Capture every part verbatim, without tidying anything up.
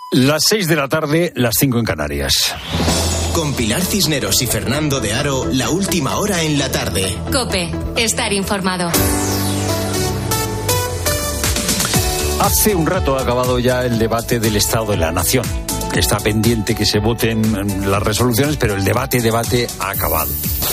Las seis de la tarde, las cinco en Canarias. Con Pilar Cisneros y Fernando de Aro, la última hora en la tarde. COPE, estar informado. Hace un rato ha acabado ya el debate del Estado de la Nación. Está pendiente que se voten las resoluciones, pero el debate, debate ha acabado.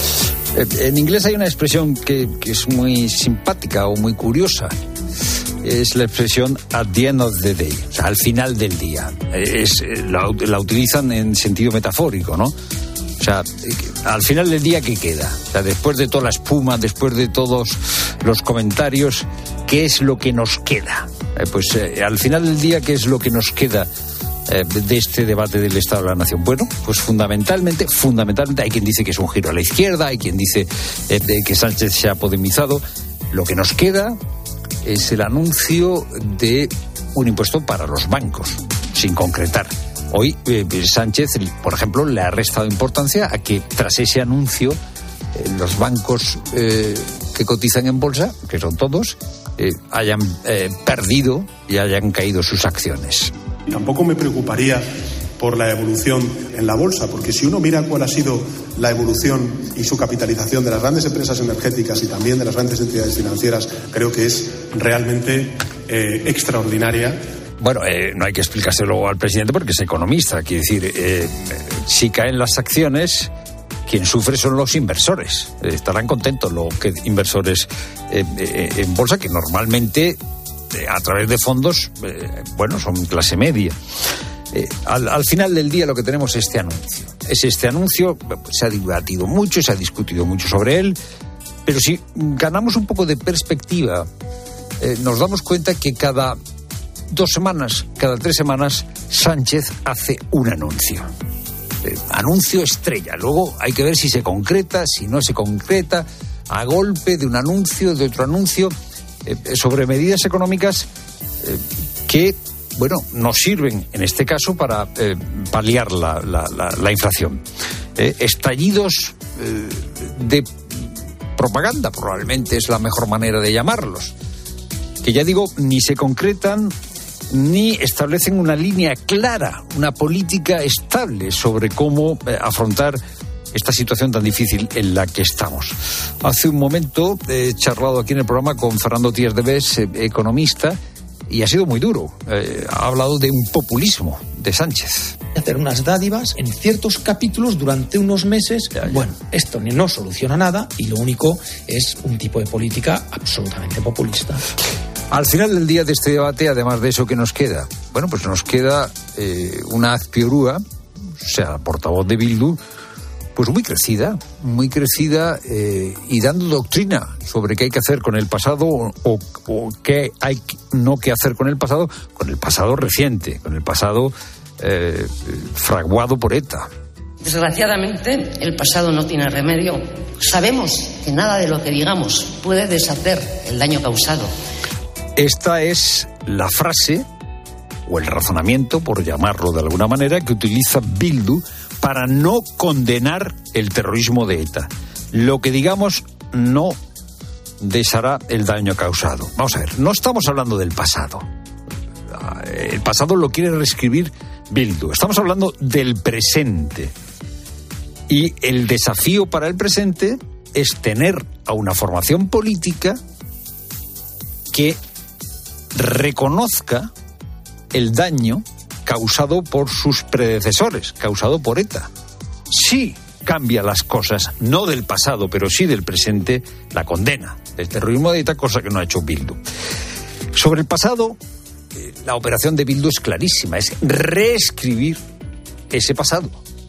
En inglés hay una expresión que, que es muy simpática o muy curiosa. Es la expresión at the end of the day, o sea, al final del día. Es, la, la utilizan en sentido metafórico, ¿no? O sea, al final del día, ¿qué queda? O sea, después de toda la espuma, después de todos los comentarios, ¿qué es lo que nos queda? Eh, pues eh, al final del día, ¿qué es lo que nos queda eh, de este debate del Estado de la Nación? Bueno, pues fundamentalmente, fundamentalmente hay quien dice que es un giro a la izquierda, hay quien dice eh, que Sánchez se ha podemizado. Lo que nos queda es el anuncio de un impuesto para los bancos, sin concretar. Hoy eh, Sánchez, por ejemplo, le ha restado importancia a que tras ese anuncio eh, los bancos eh, que cotizan en bolsa, que son todos, eh, hayan eh, perdido y hayan caído sus acciones. Tampoco me preocuparía por la evolución en la bolsa, porque si uno mira cuál ha sido la evolución y su capitalización de las grandes empresas energéticas y también de las grandes entidades financieras, creo que es realmente eh, extraordinaria. Bueno, eh, no hay que explicárselo al presidente porque es economista. Quiere decir, eh, si caen las acciones, quien sufre son los inversores. Eh, estarán contentos los que inversores eh, eh, en bolsa, que normalmente eh, a través de fondos, eh, bueno, son clase media. Eh, al, al final del día lo que tenemos es este anuncio. Es este anuncio, se ha debatido mucho, se ha discutido mucho sobre él, pero si ganamos un poco de perspectiva, eh, nos damos cuenta que cada dos semanas, cada tres semanas, Sánchez hace un anuncio. Eh, anuncio estrella. Luego hay que ver si se concreta, si no se concreta, a golpe de un anuncio, de otro anuncio, eh, sobre medidas económicas eh, que... bueno, nos sirven, en este caso, para eh, paliar la, la, la, la inflación. Eh, estallidos eh, de propaganda, probablemente es la mejor manera de llamarlos, que ya digo, ni se concretan ni establecen una línea clara, una política estable sobre cómo eh, afrontar esta situación tan difícil en la que estamos. Hace un momento he charlado aquí en el programa con Fernando Tías de Bes, eh, economista, y ha sido muy duro. Eh, ha hablado de un populismo de Sánchez. Hacer unas dádivas en ciertos capítulos durante unos meses. Ya, ya. Bueno, esto no soluciona nada y lo único es un tipo de política absolutamente populista. Al final del día de este debate, además de eso, ¿qué nos queda? Bueno, pues nos queda eh, una Azpiorúa, o sea, portavoz de Bildu, pues muy crecida, muy crecida eh, y dando doctrina sobre qué hay que hacer con el pasado o, o qué hay no que hacer con el pasado, con el pasado reciente, con el pasado eh, fraguado por ETA. Desgraciadamente, el pasado no tiene remedio. Sabemos que nada de lo que digamos puede deshacer el daño causado. Esta es la frase o el razonamiento, por llamarlo de alguna manera, que utiliza Bildu para no condenar el terrorismo de ETA. Lo que digamos no deshará el daño causado. Vamos a ver, no estamos hablando del pasado. El pasado lo quiere reescribir Bildu. Estamos hablando del presente. Y el desafío para el presente es tener a una formación política que reconozca el daño causado por sus predecesores, causado por ETA. Sí cambia las cosas, no del pasado, pero sí del presente, la condena del terrorismo de ETA, cosa que no ha hecho Bildu. Sobre el pasado, la operación de Bildu es clarísima, es reescribir ese pasado.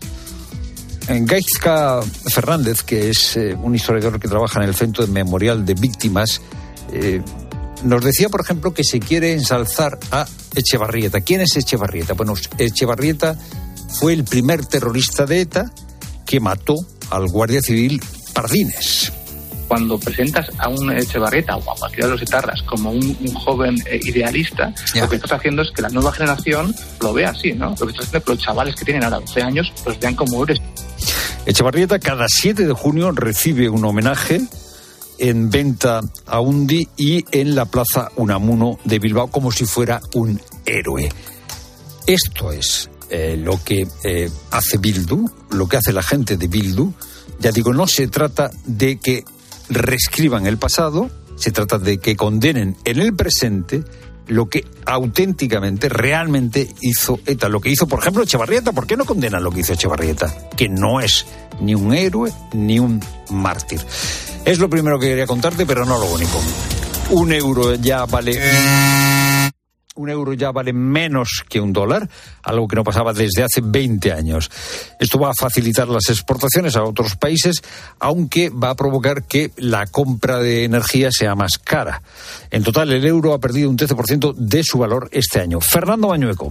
Gaizka Fernández, que es eh, un historiador que trabaja en el Centro de Memorial de Víctimas, eh, nos decía, por ejemplo, que se quiere ensalzar a Etxebarrieta. ¿Quién es Etxebarrieta? Bueno, Etxebarrieta fue el primer terrorista de ETA que mató al guardia civil Pardines. Cuando presentas a un Etxebarrieta o a cualquiera de los etarras como un, un joven eh, idealista, ya. Lo que estás haciendo es que la nueva generación lo vea así, ¿no? Lo que estás haciendo es que los chavales que tienen ahora doce años los vean como héroes. Etxebarrieta cada siete de junio recibe un homenaje en Venta Aundi y en la Plaza Unamuno de Bilbao como si fuera un héroe. Esto es eh, lo que eh, hace Bildu, lo que hace la gente de Bildu. Ya digo, no se trata de que reescriban el pasado, se trata de que condenen en el presente lo que auténticamente, realmente hizo ETA. Lo que hizo, por ejemplo, Etxebarrieta. ¿Por qué no condenan lo que hizo Etxebarrieta? Que no es ni un héroe ni un mártir. Es lo primero que quería contarte, pero no lo único. Un euro ya vale... Un euro ya vale menos que un dólar, algo que no pasaba desde hace veinte años. Esto va a facilitar las exportaciones a otros países, aunque va a provocar que la compra de energía sea más cara. En total, el euro ha perdido un trece por ciento de su valor este año. Fernando Bañueco.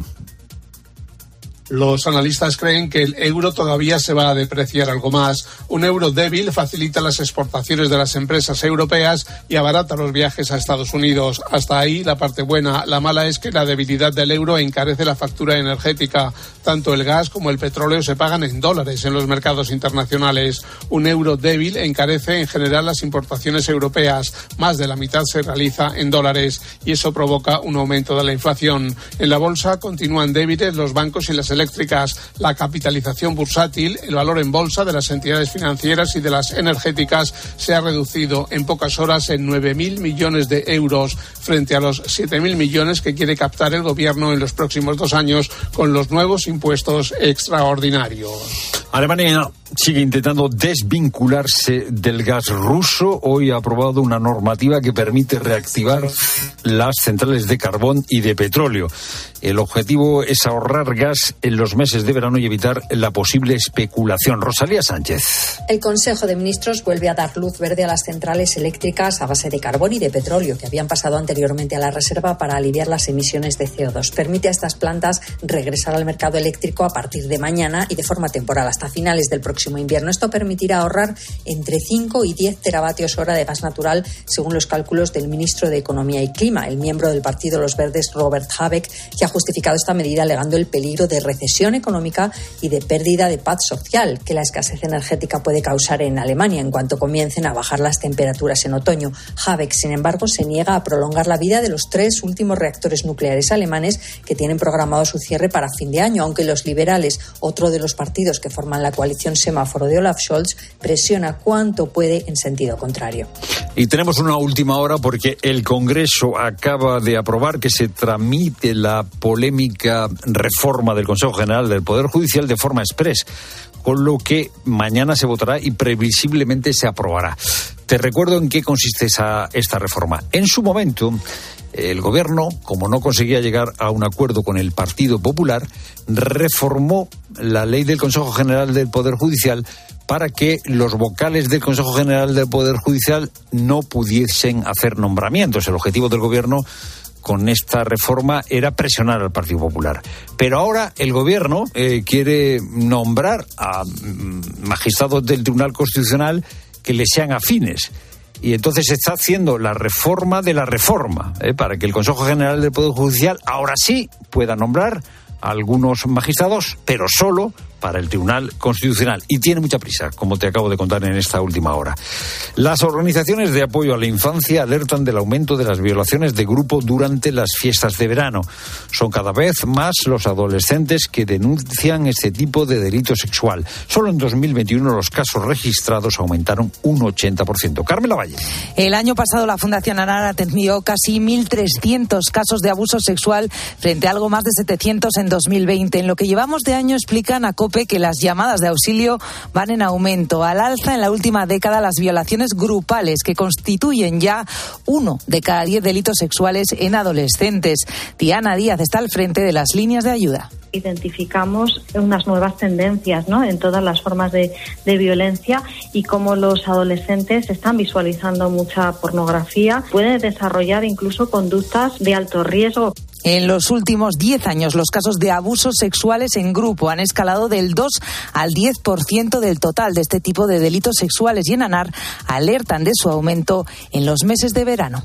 Los analistas creen que el euro todavía se va a depreciar algo más. Un euro débil facilita las exportaciones de las empresas europeas y abarata los viajes a Estados Unidos. Hasta ahí la parte buena. La mala es que la debilidad del euro encarece la factura energética. Tanto el gas como el petróleo se pagan en dólares en los mercados internacionales. Un euro débil encarece en general las importaciones europeas. Más de la mitad se realiza en dólares y eso provoca un aumento de la inflación. En la bolsa continúan débiles los bancos y las eléctricas. La capitalización bursátil, el valor en bolsa de las entidades financieras y de las energéticas, se ha reducido en pocas horas en nueve mil millones de euros frente a los siete mil millones que quiere captar el gobierno en los próximos dos años con los nuevos impuestos extraordinarios. Alemania sigue intentando desvincularse del gas ruso. Hoy ha aprobado una normativa que permite reactivar las centrales de carbón y de petróleo. El objetivo es ahorrar gas en los meses de verano y evitar la posible especulación. Rosalía Sánchez. El Consejo de Ministros vuelve a dar luz verde a las centrales eléctricas a base de carbón y de petróleo que habían pasado anteriormente a la reserva para aliviar las emisiones de C O dos. Permite a estas plantas regresar al mercado eléctrico a partir de mañana y de forma temporal hasta finales del próximo invierno. Esto permitirá ahorrar entre cinco y diez teravatios hora de gas natural, según los cálculos del ministro de Economía y Clima, el miembro del Partido Los Verdes, Robert Habeck, que ha justificado esta medida alegando el peligro de recesión económica y de pérdida de paz social que la escasez energética puede causar en Alemania en cuanto comiencen a bajar las temperaturas en otoño. Habeck, sin embargo, se niega a prolongar la vida de los tres últimos reactores nucleares alemanes que tienen programado su cierre para fin de año, aunque los liberales, otro de los partidos que forman la coalición semáforo de Olaf Scholz, presiona cuanto puede en sentido contrario. Y tenemos una última hora porque el Congreso acaba de aprobar que se tramite la polémica reforma del Consejo General del Poder Judicial de forma exprés, con lo que mañana se votará y previsiblemente se aprobará. Te recuerdo en qué consiste esa, esta reforma. En su momento, el Gobierno, como no conseguía llegar a un acuerdo con el Partido Popular, reformó la ley del Consejo General del Poder Judicial para que los vocales del Consejo General del Poder Judicial no pudiesen hacer nombramientos. El objetivo del Gobierno con esta reforma era presionar al Partido Popular. Pero ahora el Gobierno eh, quiere nombrar a magistrados del Tribunal Constitucional que le sean afines. Y entonces se está haciendo la reforma de la reforma, eh, para que el Consejo General del Poder Judicial ahora sí pueda nombrar a algunos magistrados, pero solo para el Tribunal Constitucional. Y tiene mucha prisa, como te acabo de contar en esta última hora. Las organizaciones de apoyo a la infancia alertan del aumento de las violaciones de grupo durante las fiestas de verano. Son cada vez más los adolescentes que denuncian este tipo de delito sexual. Solo en dos mil veintiuno los casos registrados aumentaron un ochenta por ciento. Carmela Valle. El año pasado la Fundación ANAR atendió casi mil trescientos casos de abuso sexual frente a algo más de setecientos en dos mil veinte. En lo que llevamos de año explican a COPE que las llamadas de auxilio van en aumento. Al alza en la última década las violaciones grupales, que constituyen ya uno de cada diez delitos sexuales en adolescentes. Diana Díaz está al frente de las líneas de ayuda. Identificamos unas nuevas tendencias, ¿no?, en todas las formas de, de violencia y cómo los adolescentes están visualizando mucha pornografía, pueden desarrollar incluso conductas de alto riesgo. En los últimos diez años, los casos de abusos sexuales en grupo han escalado del dos al diez por ciento del total de este tipo de delitos sexuales y en ANAR alertan de su aumento en los meses de verano.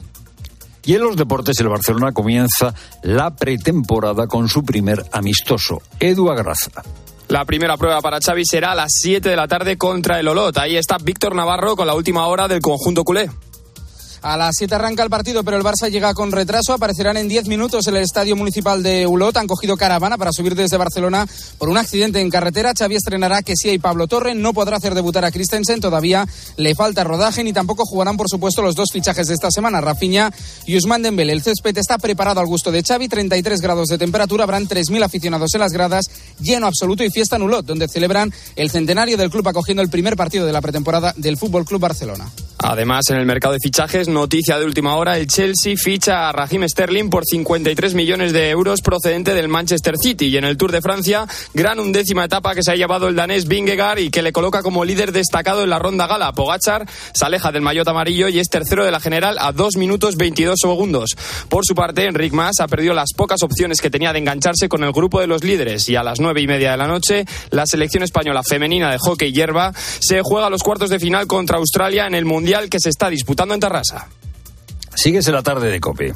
Y en los deportes, el Barcelona comienza la pretemporada con su primer amistoso. Edu Agraza. La primera prueba para Xavi será a las siete de la tarde contra el Olot. Ahí está Víctor Navarro con la última hora del conjunto culé. A las siete arranca el partido, pero el Barça llega con retraso. Aparecerán en diez minutos en el Estadio Municipal de Olot. Han cogido caravana para subir desde Barcelona por un accidente en carretera. Xavi estrenará a Kessie y Pablo Torre. No podrá hacer debutar a Christensen. Todavía le falta rodaje, ni tampoco jugarán, por supuesto, los dos fichajes de esta semana, Rafinha y Ousmane Dembélé. El césped está preparado al gusto de Xavi. treinta y tres grados de temperatura. Habrán tres mil aficionados en las gradas. Lleno absoluto y fiesta en Olot, donde celebran el centenario del club acogiendo el primer partido de la pretemporada del Fútbol Club Barcelona. Además, en el mercado de fichajes, noticia de última hora, el Chelsea ficha a Raheem Sterling por cincuenta y tres millones de euros procedente del Manchester City. Y en el Tour de Francia, gran undécima etapa que se ha llevado el danés Vingegaard y que le coloca como líder destacado en la ronda gala. Pogačar se aleja del maillot amarillo y es tercero de la general a dos minutos veintidós segundos. Por su parte, Enric Mas ha perdido las pocas opciones que tenía de engancharse con el grupo de los líderes. Y a las nueve y media de la noche, la selección española femenina de hockey hierba se juega los cuartos de final contra Australia en el Mundial que se está disputando en Tarrasa. Sigues en la tarde de COPE.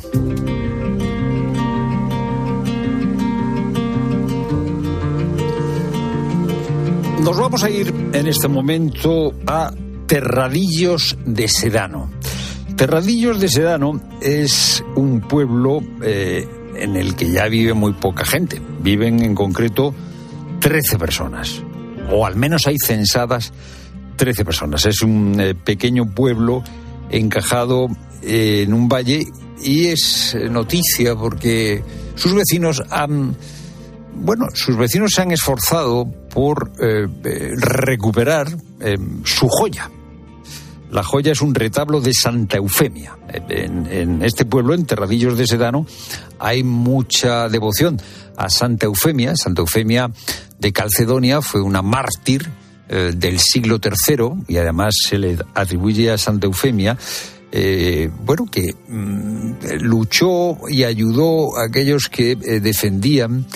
Nos vamos a ir en este momento a Terradillos de Sedano. Terradillos de Sedano es un pueblo eh, en el que ya vive muy poca gente. Viven en concreto trece personas, o al menos hay censadas trece personas. Es un eh, pequeño pueblo encajado eh, en un valle y es eh, noticia porque sus vecinos han, bueno, sus vecinos se han esforzado por eh, eh, recuperar eh, su joya. La joya es un retablo de Santa Eufemia. En, en este pueblo, en Terradillos de Sedano, hay mucha devoción a Santa Eufemia. Santa Eufemia de Calcedonia fue una mártir del siglo tercero y además se le atribuye a Santa Eufemia eh, bueno, que mmm, luchó y ayudó a aquellos que eh, defendían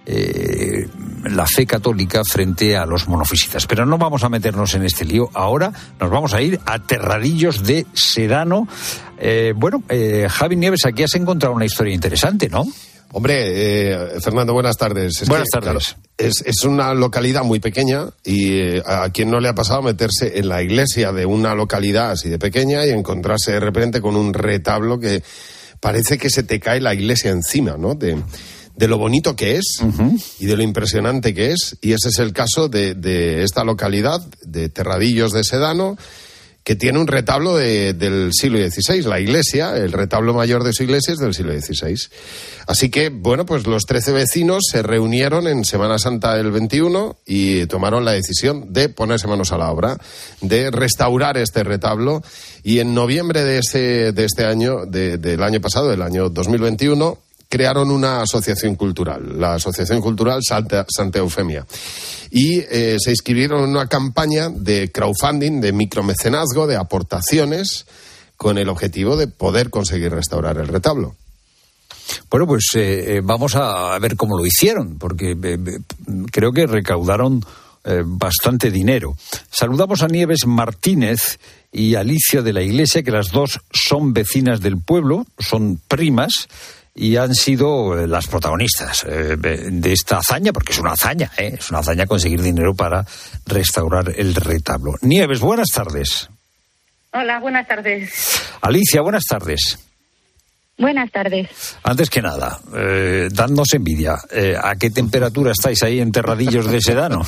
eh, la fe católica frente a los monofisitas. Pero no vamos a meternos en este lío. Ahora nos vamos a ir a Terradillos de Sedano. Eh, bueno, eh, Javi Nieves, aquí has encontrado una historia interesante, ¿no? Hombre, eh, Fernando, buenas tardes. Es buenas que, tardes. Claro, es, es una localidad muy pequeña y eh, a quien no le ha pasado meterse en la iglesia de una localidad así de pequeña y encontrarse de repente con un retablo que parece que se te cae la iglesia encima, ¿no? De, de lo bonito que es uh-huh. y de lo impresionante que es. Y ese es el caso de, de esta localidad, de Terradillos de Sedano, que tiene un retablo de, del siglo dieciséis. La iglesia, el retablo mayor de su iglesia es del siglo dieciséis. Así que, bueno, pues los trece vecinos se reunieron en Semana Santa del veintiuno y tomaron la decisión de ponerse manos a la obra, de restaurar este retablo. Y en noviembre de este, de este año, de, del año pasado, del año dos mil veintiuno, crearon una asociación cultural, la Asociación Cultural Santa, Santa Eufemia. Y eh, se inscribieron en una campaña de crowdfunding, de micromecenazgo, de aportaciones, con el objetivo de poder conseguir restaurar el retablo. Bueno, pues eh, vamos a ver cómo lo hicieron, porque eh, creo que recaudaron eh, bastante dinero. Saludamos a Nieves Martínez y Alicia de la Iglesia, que las dos son vecinas del pueblo, son primas, y han sido las protagonistas eh, de esta hazaña, porque es una hazaña, ¿eh? es una hazaña conseguir dinero para restaurar el retablo. Nieves, buenas tardes. Hola, buenas tardes. Alicia, buenas tardes. Buenas tardes. Antes que nada, eh, dadnos envidia, eh, ¿a qué temperatura estáis ahí en Terradillos de Sedano?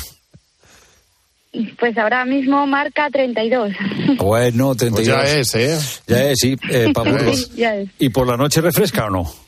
Pues ahora mismo marca treinta y dos. Bueno, treinta y dos. Pues ya es, ¿eh? Ya es, sí, eh, pa' Burgos. Sí, ya es. ¿Y por la noche refresca o no?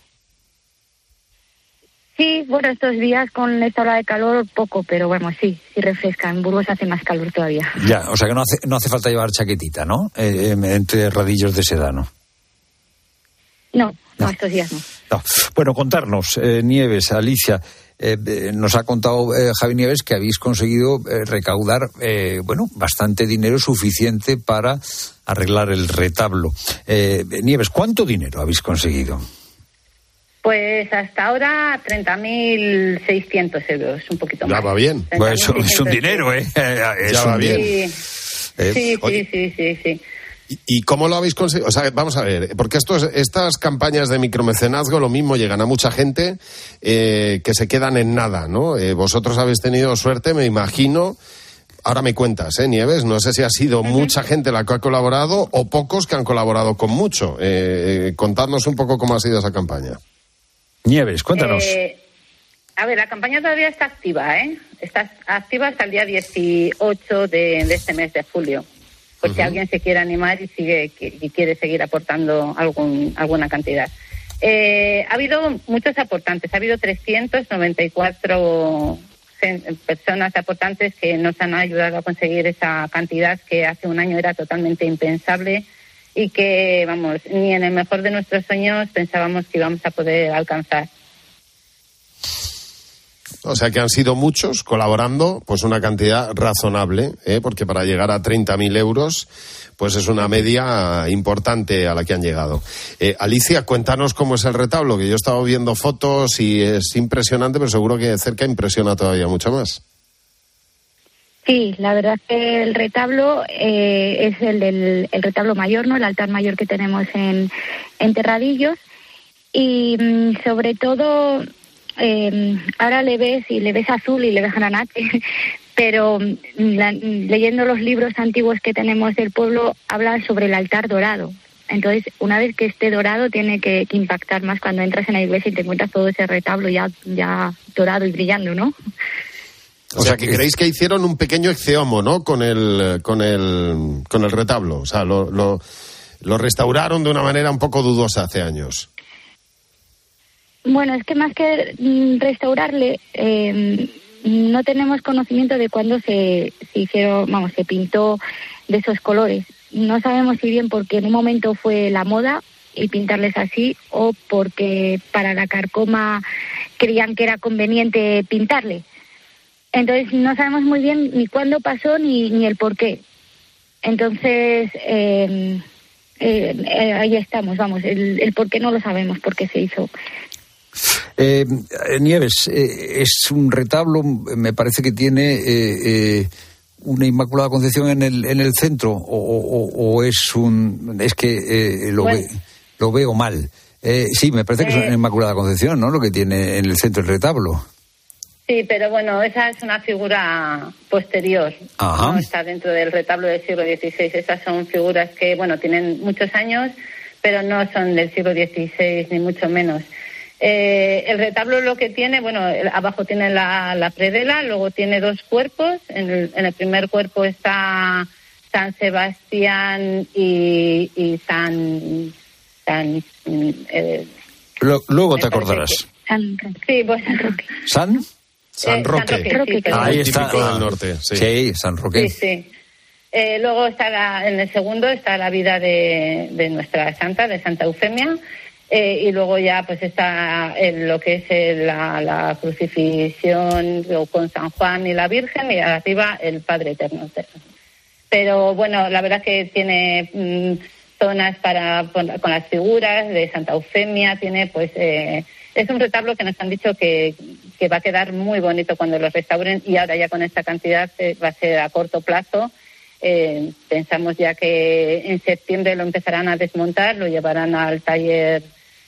Sí, bueno, estos días con esta hora de calor poco, pero bueno, sí, sí refresca. En Burgos hace más calor todavía. Ya, o sea que no hace, no hace falta llevar chaquetita, ¿no? Eh, entre Terradillos de Sedano. No, no, no, estos días no. no. Bueno, contarnos, eh, Nieves, Alicia, eh, eh, nos ha contado eh, Javi Nieves que habéis conseguido eh, recaudar, eh, bueno, bastante dinero suficiente para arreglar el retablo. Eh, Nieves, ¿cuánto dinero habéis conseguido? Pues hasta ahora treinta mil seiscientos euros, un poquito más. Ya va bien. Bueno, eso es un dinero, ¿eh? Es ya va un bien. Sí, eh, sí, oye, sí, sí, sí, sí. ¿Y cómo lo habéis conseguido? O sea, vamos a ver, porque estos, estas campañas de micromecenazgo lo mismo llegan a mucha gente eh, que se quedan en nada, ¿no? Eh, vosotros habéis tenido suerte, me imagino, ahora me cuentas, ¿eh, Nieves? No sé si ha sido uh-huh. mucha gente la que ha colaborado o pocos que han colaborado con mucho. Eh, contadnos un poco cómo ha sido esa campaña. Nieves, cuéntanos. Eh, a ver, la campaña todavía está activa, ¿eh? Está activa hasta el día dieciocho de, de este mes de julio. Por uh-huh. si alguien se quiere animar y sigue y quiere seguir aportando algún, alguna cantidad. Eh, ha habido muchos aportantes, ha habido trescientos noventa y cuatro personas aportantes que nos han ayudado a conseguir esa cantidad que hace un año era totalmente impensable y que, vamos, ni en el mejor de nuestros sueños pensábamos que íbamos a poder alcanzar. O sea que han sido muchos colaborando, pues una cantidad razonable, ¿eh? Porque para llegar a treinta mil euros, pues es una media importante a la que han llegado. Eh, Alicia, cuéntanos cómo es el retablo, que yo he estado viendo fotos y es impresionante, pero seguro que de cerca impresiona todavía mucho más. Sí, la verdad es que el retablo eh, es el del el retablo mayor, ¿no? El altar mayor que tenemos en, en Terradillos y mm, sobre todo... Eh, ahora le ves y le ves azul y le ves granate, pero la, leyendo los libros antiguos que tenemos del pueblo habla sobre el altar dorado. Entonces, una vez que esté dorado tiene que, que impactar más cuando entras en la iglesia y te encuentras todo ese retablo ya, ya dorado y brillando, ¿no? O sea, que creéis que hicieron un pequeño exceomo, ¿no? Con el, con el, con el retablo. O sea, lo, lo, lo restauraron de una manera un poco dudosa hace años. Bueno, es que más que restaurarle, eh, no tenemos conocimiento de cuándo se, se hicieron, vamos, se pintó de esos colores. No sabemos si bien porque en un momento fue la moda y pintarles así o porque para la carcoma creían que era conveniente pintarle. Entonces no sabemos muy bien ni cuándo pasó ni, ni el por qué. Entonces eh, eh, eh, ahí estamos, vamos, el, el por qué no lo sabemos, por qué se hizo. Eh, Nieves, eh, es un retablo, me parece que tiene eh, eh, una Inmaculada Concepción en el en el centro, o, o, o es un es que eh, lo, bueno. ve, lo veo mal. Eh, sí, me parece que eh, es una Inmaculada Concepción, ¿no? Lo que tiene en el centro el retablo. Sí, pero bueno, esa es una figura posterior. Ajá. No está dentro del retablo del siglo dieciséis. Esas son figuras que, bueno, tienen muchos años, pero no son del siglo dieciséis, ni mucho menos. Eh, el retablo lo que tiene, bueno, el, abajo tiene la, la predela, luego tiene dos cuerpos. En el, en el primer cuerpo está San Sebastián y, y San... San eh, Lo, luego te acordarás. San, sí, pues San Roque. ¿San? San Roque. Eh, San Roque, sí, ahí está. Típico del norte. Sí, sí San Roque. Sí, sí. Eh, luego está la, en el segundo está la vida de, de nuestra santa, de Santa Eufemia. Eh, y luego ya pues está en lo que es el, la, la crucifixión con San Juan y la Virgen, y arriba el Padre Eterno. Pero bueno, la verdad que tiene mmm, zonas para con, con las figuras de Santa Eufemia, tiene pues eh, es un retablo que nos han dicho que, que va a quedar muy bonito cuando lo restauren, y ahora ya con esta cantidad eh, va a ser a corto plazo. Eh, pensamos ya que en septiembre lo empezarán a desmontar, lo llevarán al taller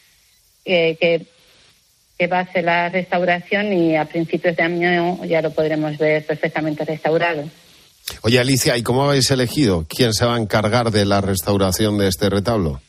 Que, que, que va a hacer la restauración, y a principios de año ya lo podremos ver perfectamente restaurado. Oye, Alicia, ¿y cómo habéis elegido quién se va a encargar de la restauración de este retablo?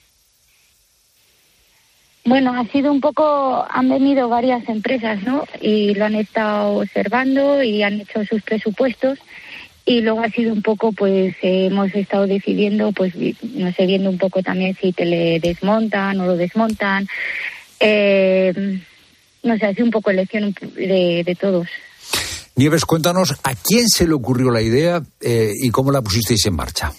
Bueno, ha sido un poco, han venido varias empresas, ¿no? Y lo han estado observando y han hecho sus presupuestos, y luego ha sido un poco, pues eh, hemos estado decidiendo, pues no sé, viendo un poco también si te le desmontan o lo desmontan. Eh, no sé, ha sido un poco elección de, de todos. Nieves, cuéntanos, ¿a quién se le ocurrió la idea eh, y cómo la pusisteis en marcha?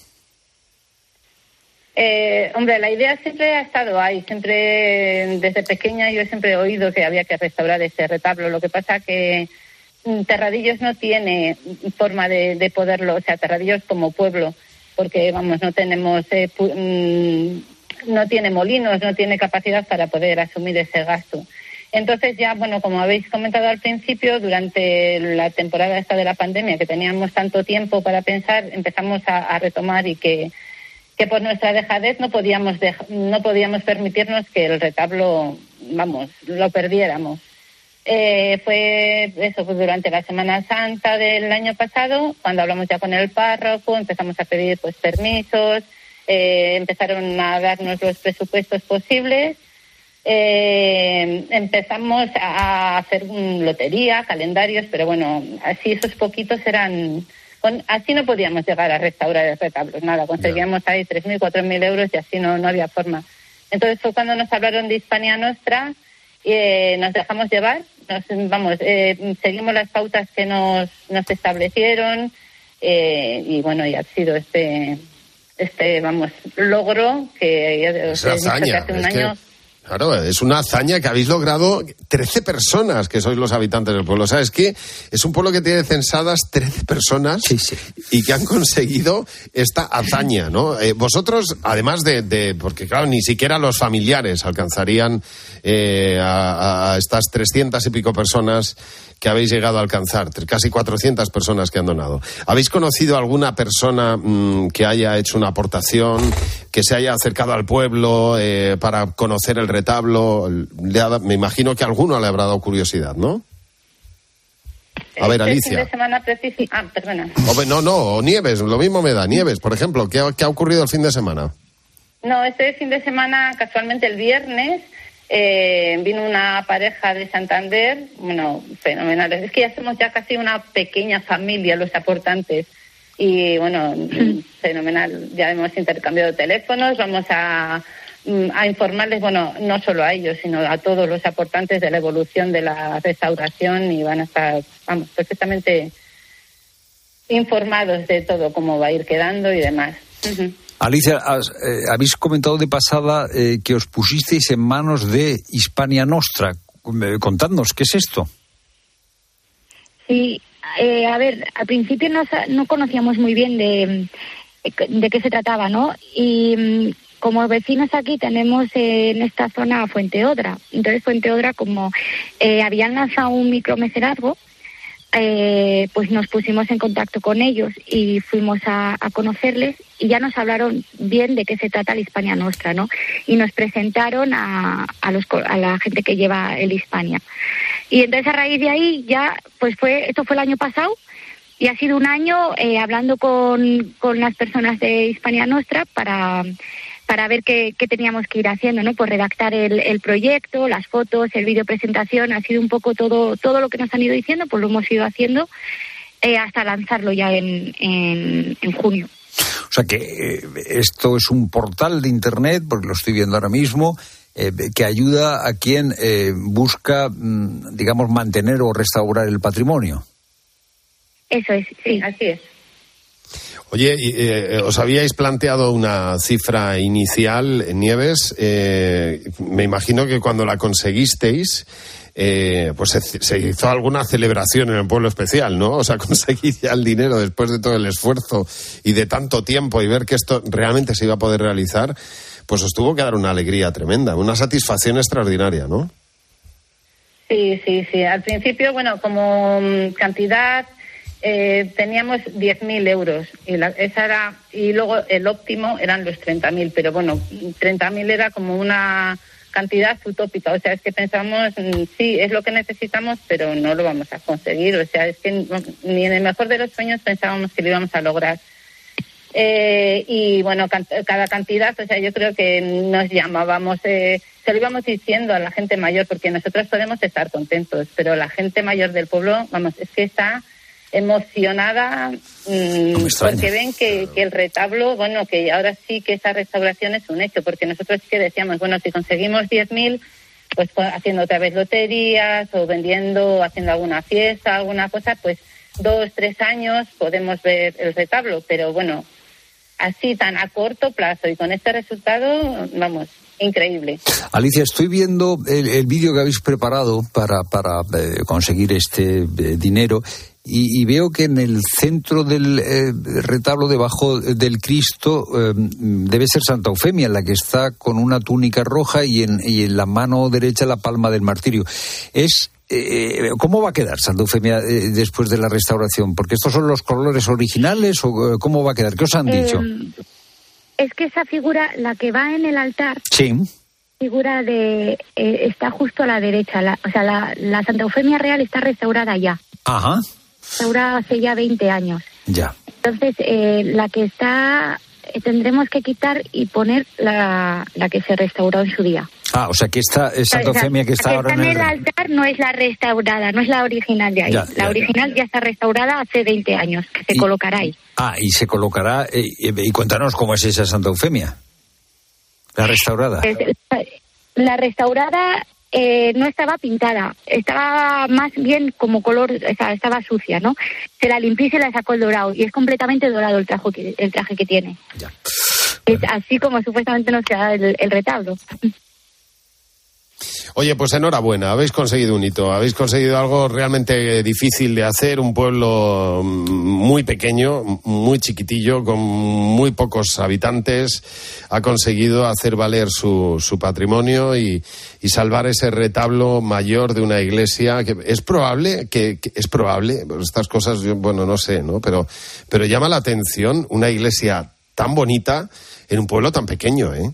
Eh, hombre, la idea siempre ha estado ahí, siempre desde pequeña yo siempre he oído que había que restaurar ese retablo. Lo que pasa que Terradillos no tiene forma de, de poderlo, o sea, Terradillos como pueblo, porque vamos, no tenemos, eh, pu- mm, no tiene molinos, no tiene capacidad para poder asumir ese gasto. Entonces ya, bueno, como habéis comentado al principio, durante la temporada esta de la pandemia, que teníamos tanto tiempo para pensar, empezamos a, a retomar, y que, que por nuestra dejadez no podíamos dej- no podíamos permitirnos que el retablo, vamos, lo perdiéramos. Eh, fue eso, pues durante la Semana Santa del año pasado, cuando hablamos ya con el párroco, empezamos a pedir pues permisos, eh, empezaron a darnos los presupuestos posibles, eh, empezamos a hacer un lotería, calendarios, pero bueno, así esos poquitos eran, con, así no podíamos llegar a restaurar el retablo, nada, conseguíamos ahí tres mil, cuatro mil euros y así no, no había forma. Entonces fue cuando nos hablaron de Hispania Nostra. Eh, nos dejamos llevar, nos, vamos, eh, seguimos las pautas que nos, nos establecieron eh, y bueno, y ha sido este, este vamos, logro que, es una hazaña, que hace un es año... Que... Claro, es una hazaña que habéis logrado trece personas que sois los habitantes del pueblo. O sea, es que es un pueblo que tiene censadas trece personas sí, sí. y que han conseguido esta hazaña, ¿no? Eh, vosotros, además de, de... Porque, claro, ni siquiera los familiares alcanzarían eh, a, a estas trescientas y pico personas que habéis llegado a alcanzar, casi cuatrocientas personas que han donado. ¿Habéis conocido alguna persona mmm, que haya hecho una aportación, que se haya acercado al pueblo eh, para conocer el retablo? Le ha, me imagino que a alguno le habrá dado curiosidad, ¿no? A ver, este Alicia. Fin de semana preciso... Ah, perdona. O, no, no, o Nieves, lo mismo me da. Nieves, por ejemplo, ¿qué ha, qué ha ocurrido el fin de semana? No, este fin de semana, casualmente el viernes, Eh, vino una pareja de Santander, bueno, fenomenales. Es que ya somos ya casi una pequeña familia los aportantes y bueno, fenomenal. Ya hemos intercambiado teléfonos, vamos a, a informarles, bueno, no solo a ellos, sino a todos los aportantes de la evolución de la restauración y van a estar, vamos, perfectamente informados de todo, cómo va a ir quedando y demás. Uh-huh. Alicia, has, eh, habéis comentado de pasada eh, que os pusisteis en manos de Hispania Nostra. Eh, contadnos, ¿qué es esto? Sí, eh, a ver, al principio no, no conocíamos muy bien de, de qué se trataba, ¿no? Y como vecinos aquí tenemos eh, en esta zona Fuenteodra. Entonces Fuenteodra, como eh, habían lanzado un micromecenazgo, Eh, pues nos pusimos en contacto con ellos y fuimos a, a conocerles y ya nos hablaron bien de qué se trata la Hispania Nostra, ¿no? Y nos presentaron a, a, los, a la gente que lleva el Hispania. Y entonces a raíz de ahí ya, pues fue, esto fue el año pasado y ha sido un año eh, hablando con, con las personas de Hispania Nostra para... para ver qué, qué teníamos que ir haciendo, ¿no? Pues redactar el, el proyecto, las fotos, el vídeo presentación, ha sido un poco todo todo lo que nos han ido diciendo, pues lo hemos ido haciendo eh, hasta lanzarlo ya en, en, en junio. O sea que eh, esto es un portal de internet, porque lo estoy viendo ahora mismo, eh, que ayuda a quien eh, busca, mm, digamos, mantener o restaurar el patrimonio. Eso es, sí, así es. Oye, eh, ¿os habíais planteado una cifra inicial, Nieves? Eh, me imagino que cuando la conseguisteis, eh, pues se, se hizo alguna celebración en el pueblo especial, ¿no? O sea, conseguir ya el dinero después de todo el esfuerzo y de tanto tiempo y ver que esto realmente se iba a poder realizar, pues os tuvo que dar una alegría tremenda, una satisfacción extraordinaria, ¿no? Sí, sí, sí. Al principio, bueno, como cantidad... Eh, teníamos diez mil euros y la, esa era, y luego el óptimo eran los treinta mil, pero bueno, treinta mil era como una cantidad utópica, o sea, es que pensamos, sí, es lo que necesitamos, pero no lo vamos a conseguir, o sea, es que no, ni en el mejor de los sueños pensábamos que lo íbamos a lograr. Eh, y bueno, can, cada cantidad, o sea, yo creo que nos llamábamos, eh, se lo íbamos diciendo a la gente mayor, porque nosotros podemos estar contentos, pero la gente mayor del pueblo, vamos, es que está emocionada mmm, no porque ven que, que el retablo, bueno, que ahora sí que esa restauración es un hecho, porque nosotros sí que decíamos, bueno, si conseguimos diez mil, pues haciendo otra vez loterías o vendiendo, haciendo alguna fiesta, alguna cosa, pues dos, tres años podemos ver el retablo, pero bueno, así tan a corto plazo y con este resultado, vamos, increíble. Alicia, estoy viendo el, el vídeo que habéis preparado para, para eh, conseguir este eh, dinero y, y veo que en el centro del eh, retablo, debajo del Cristo, eh, debe ser Santa Eufemia, la que está con una túnica roja y en, y en la mano derecha la palma del martirio. Es eh, ¿Cómo va a quedar Santa Eufemia eh, después de la restauración? ¿Porque estos son los colores originales o cómo va a quedar? ¿Qué os han dicho? Eh, es que esa figura, la que va en el altar, sí, figura de... Eh, está justo a la derecha. La, o sea, la, la Santa Eufemia Real está restaurada ya. Ajá. Restaurada hace ya veinte años. Ya. Entonces, eh, la que está... Eh, tendremos que quitar y poner la, la que se restauró en su día. Ah, o sea, que esta es Santa Eufemia que está la que ahora está en el... en el altar no es la restaurada, no es la original de ahí. Ya, la ya, original ya. ya está restaurada hace veinte años, que se y... colocará ahí. Ah, y se colocará... Eh, y cuéntanos cómo es esa Santa Eufemia. La restaurada. La, la restaurada eh, no estaba pintada, estaba más bien como color, o sea, estaba sucia, ¿no? Se la limpió y se la sacó el dorado, y es completamente dorado el traje que, el traje que tiene. Ya. Es así como supuestamente nos queda el, el retablo. Oye, pues enhorabuena, habéis conseguido un hito, habéis conseguido algo realmente difícil de hacer, un pueblo muy pequeño, muy chiquitillo, con muy pocos habitantes, ha conseguido hacer valer su, su patrimonio y, y salvar ese retablo mayor de una iglesia que es probable, que, que es probable, pues estas cosas, yo, bueno, no sé, ¿no? Pero, pero llama la atención una iglesia tan bonita en un pueblo tan pequeño, ¿eh?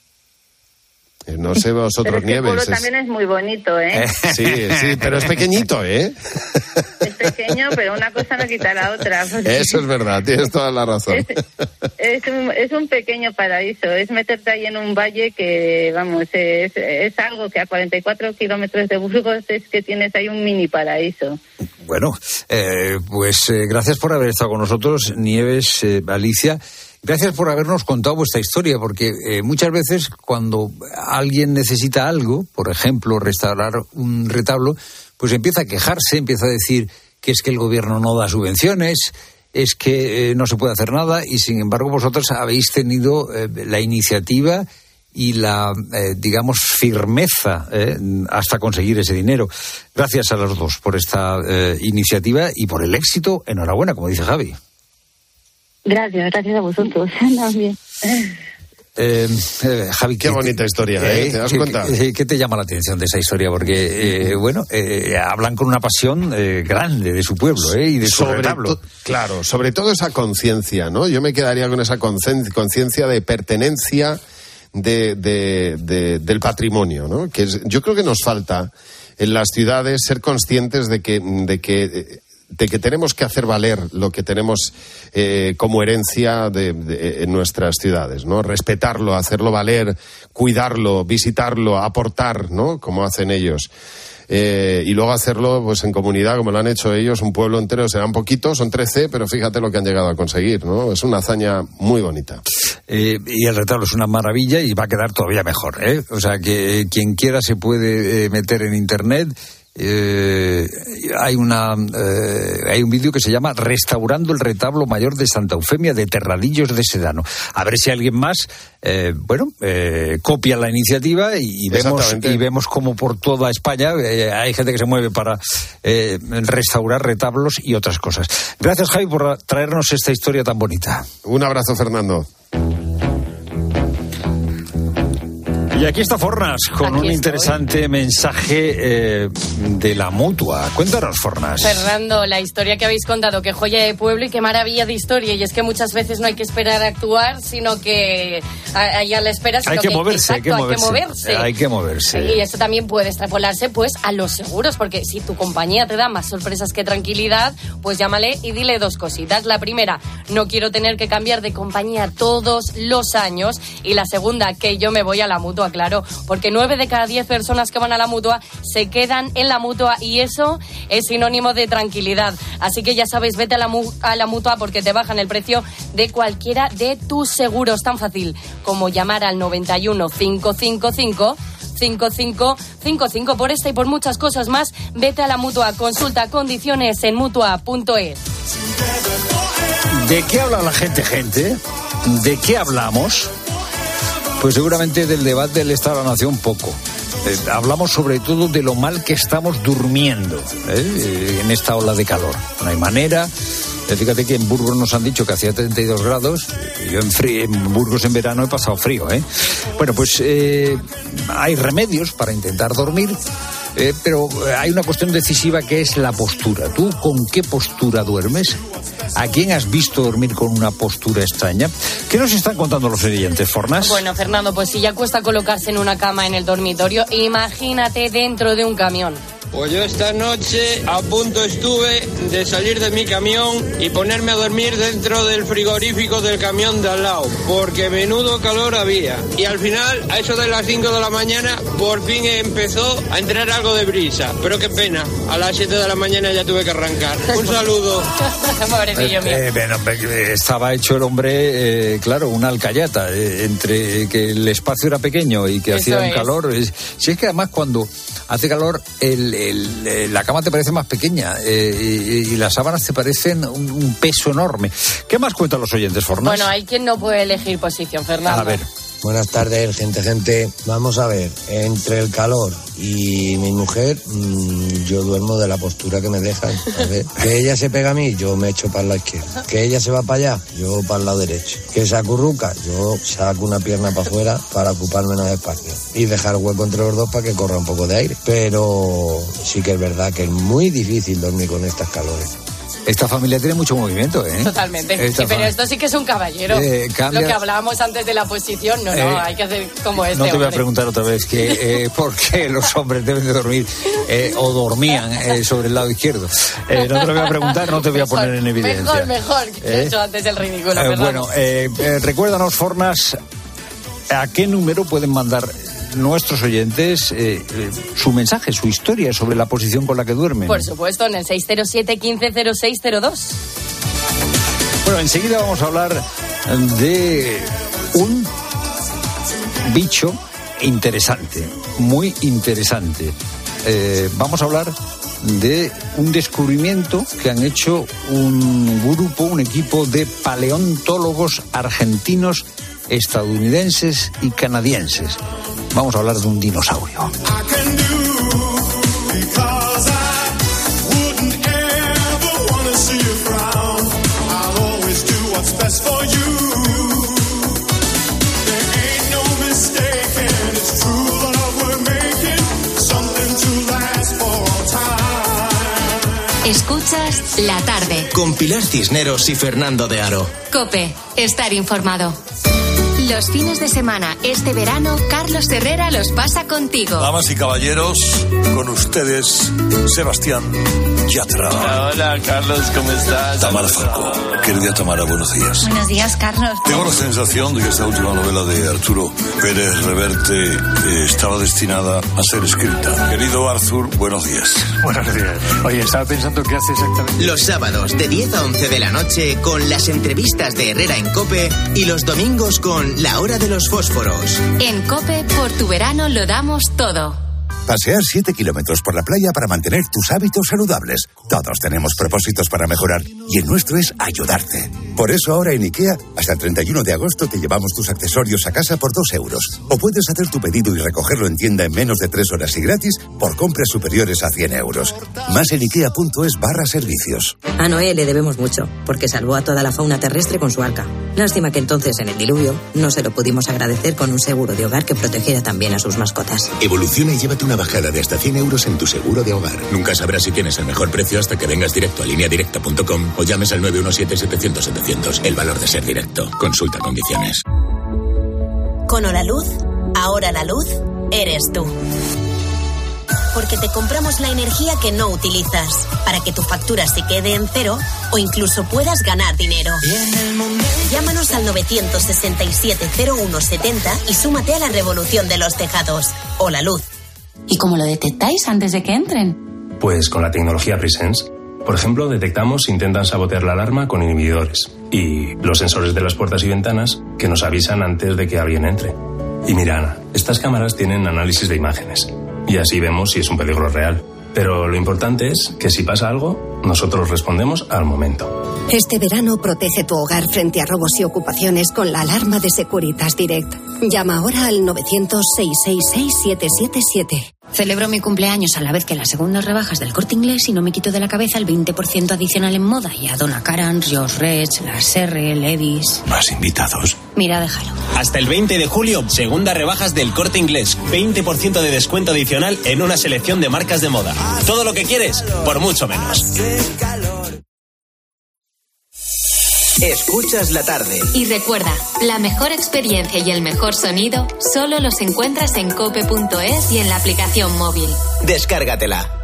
No sé vosotros, pero Nieves. El pueblo es... también es muy bonito, ¿eh? Sí, sí, pero es pequeñito, ¿eh? Es pequeño, pero una cosa no quita la otra. Eso es verdad, tienes toda la razón. Es, es, un, es un pequeño paraíso, es meterte ahí en un valle que, vamos, es, es algo que a cuarenta y cuatro kilómetros de Burgos es que tienes ahí un mini paraíso. Bueno, eh, pues eh, gracias por haber estado con nosotros, Nieves, eh, Alicia. Gracias por habernos contado vuestra historia, porque eh, muchas veces cuando alguien necesita algo, por ejemplo, restaurar un retablo, pues empieza a quejarse, empieza a decir que es que el gobierno no da subvenciones, es que eh, no se puede hacer nada, y sin embargo vosotros habéis tenido eh, la iniciativa y la, eh, digamos, firmeza eh, hasta conseguir ese dinero. Gracias a los dos por esta eh, iniciativa y por el éxito. Enhorabuena, como dice Javi. Gracias, gracias a vosotros también. Eh, eh, Javi, qué bonita historia, ¿eh? ¿Te das ¿qué, cuenta? ¿qué, ¿Qué te llama la atención de esa historia? Porque, eh, bueno, eh, hablan con una pasión eh, grande de su pueblo eh, y de su sobre retablo. To- claro, sobre todo esa conciencia, ¿no? Yo me quedaría con esa conciencia de pertenencia de, de, de, del patrimonio, ¿no? Que es, yo creo que nos falta en las ciudades ser conscientes de que... De que de que tenemos que hacer valer lo que tenemos eh, como herencia de, de, en nuestras ciudades, ¿no? Respetarlo, hacerlo valer, cuidarlo, visitarlo, aportar, ¿no? Como hacen ellos. Eh, y luego hacerlo pues en comunidad, como lo han hecho ellos, un pueblo entero, serán poquitos, son trece, pero fíjate lo que han llegado a conseguir, ¿no? Es una hazaña muy bonita. Eh, y el retablo es una maravilla y va a quedar todavía mejor, ¿eh? O sea, que eh, quien quiera se puede eh, meter en internet. Eh, hay una eh, hay un vídeo que se llama Restaurando el retablo mayor de Santa Eufemia de Terradillos de Sedano. A ver si alguien más eh, bueno eh, copia la iniciativa y, y vemos y vemos como por toda España eh, hay gente que se mueve para eh, restaurar retablos y otras cosas. Gracias, Javi, por traernos esta historia tan bonita. Un abrazo, Fernando. Y aquí está Fornas con Aquí un estoy. interesante mensaje eh, de la Mutua. Cuéntanos, Fornas. Fernando, la historia que habéis contado, qué joya de pueblo y qué maravilla de historia. Y es que muchas veces no hay que esperar a actuar, sino que ahí a la espera, sino Hay que moverse, hay que exacto, moverse. hay que moverse. Hay que moverse. Y esto también puede extrapolarse pues a los seguros, porque si tu compañía te da más sorpresas que tranquilidad, pues llámale y dile dos cositas. La primera, no quiero tener que cambiar de compañía todos los años. Y la segunda, que yo me voy a la Mutua, claro, porque nueve de cada diez personas que van a la Mutua se quedan en la Mutua y eso es sinónimo de tranquilidad. Así que ya sabéis, vete a la, mu- a la Mutua porque te bajan el precio de cualquiera de tus seguros. Tan fácil como llamar al noventa y uno, cinco cinco cinco, cinco cinco cinco cinco. Por esta y por muchas cosas más, vete a la Mutua. Consulta condiciones en mutua punto es. ¿De qué habla la gente, gente? ¿De qué hablamos? Pues seguramente del debate del Estado de la Nación poco. Eh, hablamos sobre todo de lo mal que estamos durmiendo ¿eh? en esta ola de calor. No hay manera. Eh, fíjate que en Burgos nos han dicho que hacía treinta y dos grados. Yo en, frío, en Burgos en verano he pasado frío. ¿eh? Bueno, pues eh, hay remedios para intentar dormir. Eh, pero hay una cuestión decisiva que es la postura. ¿Tú con qué postura duermes? ¿A quién has visto dormir con una postura extraña? ¿Qué nos están contando los oyentes, Fornas? Bueno, Fernando, pues si ya cuesta colocarse en una cama en el dormitorio, imagínate dentro de un camión. Pues yo esta noche a punto estuve de salir de mi camión y ponerme a dormir dentro del frigorífico del camión de al lado, porque menudo calor había. Y al final, a eso de las cinco de la mañana, por fin empezó a entrar algo de brisa. Pero qué pena, a las siete de la mañana ya tuve que arrancar. Un saludo. Pobrecillo mío. Eh, bueno, estaba hecho el hombre, eh, claro, una alcayata, eh, entre que el espacio era pequeño y que Eso hacía un es. calor. Es, si es que además cuando hace calor, el, el, el, la cama te parece más pequeña eh, y, y las sábanas te parecen un, un peso enorme. ¿Qué más cuentan los oyentes, Fornas? Bueno, hay quien no puede elegir posición, Fernando. A ver. Buenas tardes, gente, gente. Vamos a ver, entre el calor y mi mujer, mmm, yo duermo de la postura que me dejan. A ver, que ella se pega a mí, yo me echo para la izquierda. Que ella se va para allá, yo para el lado derecho. Que se acurruca, yo saco una pierna para afuera para ocupar menos espacio. Y dejar hueco entre los dos para que corra un poco de aire. Pero sí que es verdad que es muy difícil dormir con estas calores. Esta familia tiene mucho movimiento, ¿eh? Totalmente. Esta Sí, pero fa- esto sí que es un caballero. Eh, cambia- Lo que hablábamos antes de la posición, no, no, Eh, hay que hacer como este No te voy a hombre. preguntar otra vez que eh, por qué los hombres deben de dormir eh, o dormían eh, sobre el lado izquierdo. Eh, no te lo voy a preguntar, no te voy a Mejor, poner en evidencia. Mejor, mejor, que ¿Eh? he hecho antes el ridículo. Eh, Fernando. bueno, eh, eh, recuérdanos, Fornas, ¿a qué número pueden mandar nuestros oyentes eh, eh, su mensaje, su historia sobre la posición con la que duermen? Por supuesto, en el seis cero siete, quince cero seis cero dos. Bueno, enseguida vamos a hablar de un bicho interesante, muy interesante. Eh, vamos a hablar de un descubrimiento que han hecho un grupo, un equipo de paleontólogos argentinos, estadounidenses y canadienses. Vamos a hablar de un dinosaurio. Escuchas La Tarde. Con Pilar Cisneros y Fernando de Aro. COPE. Estar informado. Los fines de semana, este verano, Carlos Herrera los pasa contigo. Damas y caballeros, con ustedes, Sebastián Yatra. Hola, hola, Carlos, ¿cómo estás? Tamara Falcó. Querida Tamara, buenos días. Buenos días, Carlos. Tengo la sensación de que esta última novela de Arturo Pérez Reverte eh, estaba destinada a ser escrita. Querido Arthur, buenos días. Buenos días. Oye, estaba pensando qué hace exactamente. Los sábados de diez a once de la noche con las entrevistas de Herrera en COPE y los domingos con La Hora de los Fósforos. En COPE, por tu verano lo damos todo. Pasear siete kilómetros por la playa para mantener tus hábitos saludables. Todos tenemos propósitos para mejorar y el nuestro es ayudarte. Por eso ahora en IKEA, hasta el treinta y uno de agosto te llevamos tus accesorios a casa por dos euros. O puedes hacer tu pedido y recogerlo en tienda en menos de tres horas y gratis por compras superiores a cien euros. Más en ikea.es barra servicios. A Noé le debemos mucho, porque salvó a toda la fauna terrestre con su arca. Lástima que entonces, en el diluvio, no se lo pudimos agradecer con un seguro de hogar que protegiera también a sus mascotas. Evoluciona y llévate una bajada de hasta cien euros en tu seguro de hogar. Nunca sabrás si tienes el mejor precio hasta que vengas directo a línea directa punto com o llames al nueve uno siete, setecientos, setecientos. El valor de ser directo. Consulta condiciones. Con Holaluz, ahora la luz eres tú. Porque te compramos la energía que no utilizas, para que tu factura se quede en cero o incluso puedas ganar dinero. Llámanos al novecientos sesenta y siete, cero uno setenta y súmate a la revolución de los tejados. Holaluz. ¿Y cómo lo detectáis antes de que entren? Pues con la tecnología Presence. Por ejemplo, detectamos si intentan sabotear la alarma con inhibidores y los sensores de las puertas y ventanas que nos avisan antes de que alguien entre. Y mira, Ana, estas cámaras tienen análisis de imágenes y así vemos si es un peligro real. Pero lo importante es que si pasa algo, nosotros respondemos al momento. Este verano protege tu hogar frente a robos y ocupaciones con la alarma de Securitas Direct. Llama ahora al novecientos, seiscientos sesenta y seis, siete siete siete. Celebro mi cumpleaños a la vez que las segundas rebajas del Corte Inglés y no me quito de la cabeza el veinte por ciento adicional en moda. Y a Donna Karan, Josh Rech, las R, Levi's... ¿Más invitados? Mira, déjalo. Hasta el veinte de julio, segundas rebajas del Corte Inglés. veinte por ciento de descuento adicional en una selección de marcas de moda. Todo lo que quieres, por mucho menos. Escuchas la tarde. Y recuerda, la mejor experiencia y el mejor sonido solo los encuentras en cope punto es y en la aplicación móvil. Descárgatela.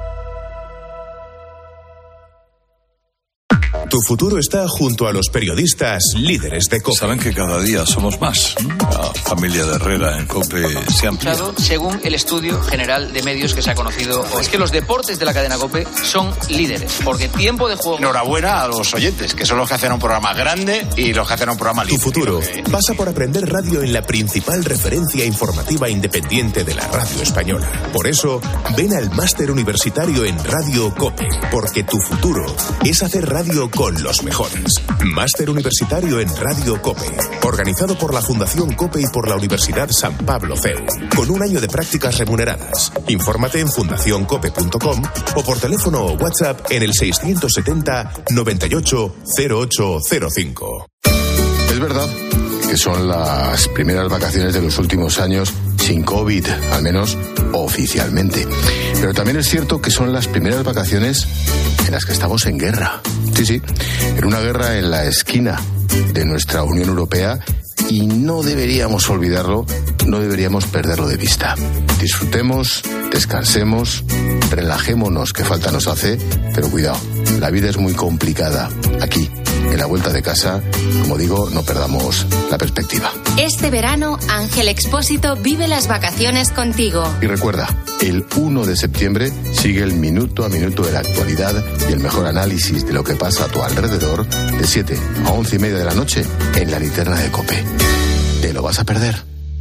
Tu futuro está junto a los periodistas líderes de COPE. Saben que cada día somos más. La familia de Herrera en COPE se ha ampliado. Según el estudio general de medios que se ha conocido, es que los deportes de la cadena COPE son líderes, porque tiempo de juego... Enhorabuena a los oyentes, que son los que hacen un programa grande y los que hacen un programa líder. Tu futuro pasa por aprender radio en la principal referencia informativa independiente de la radio española. Por eso, ven al máster universitario en Radio COPE, porque tu futuro es hacer radio con los mejores. Máster universitario en Radio COPE, organizado por la Fundación COPE y por la Universidad San Pablo C E U, con un año de prácticas remuneradas. Infórmate en fundación cope punto com o por teléfono o WhatsApp en el seiscientos setenta noventa y ocho cero ocho cero cinco. Es verdad que son las primeras vacaciones de los últimos años sin COVID, al menos oficialmente. Pero también es cierto que son las primeras vacaciones en las que estamos en guerra. Sí, sí, en una guerra en la esquina de nuestra Unión Europea y no deberíamos olvidarlo, no deberíamos perderlo de vista. Disfrutemos, descansemos, relajémonos, que falta nos hace, pero cuidado, la vida es muy complicada. Aquí, en la vuelta de casa, como digo, no perdamos la perspectiva. Este verano, Ángel Expósito vive las vacaciones contigo. Y recuerda, el uno de septiembre sigue el minuto a minuto de la actualidad y el mejor análisis de lo que pasa a tu alrededor de siete a once y media de la noche en la linterna de COPE. ¿Te lo vas a perder?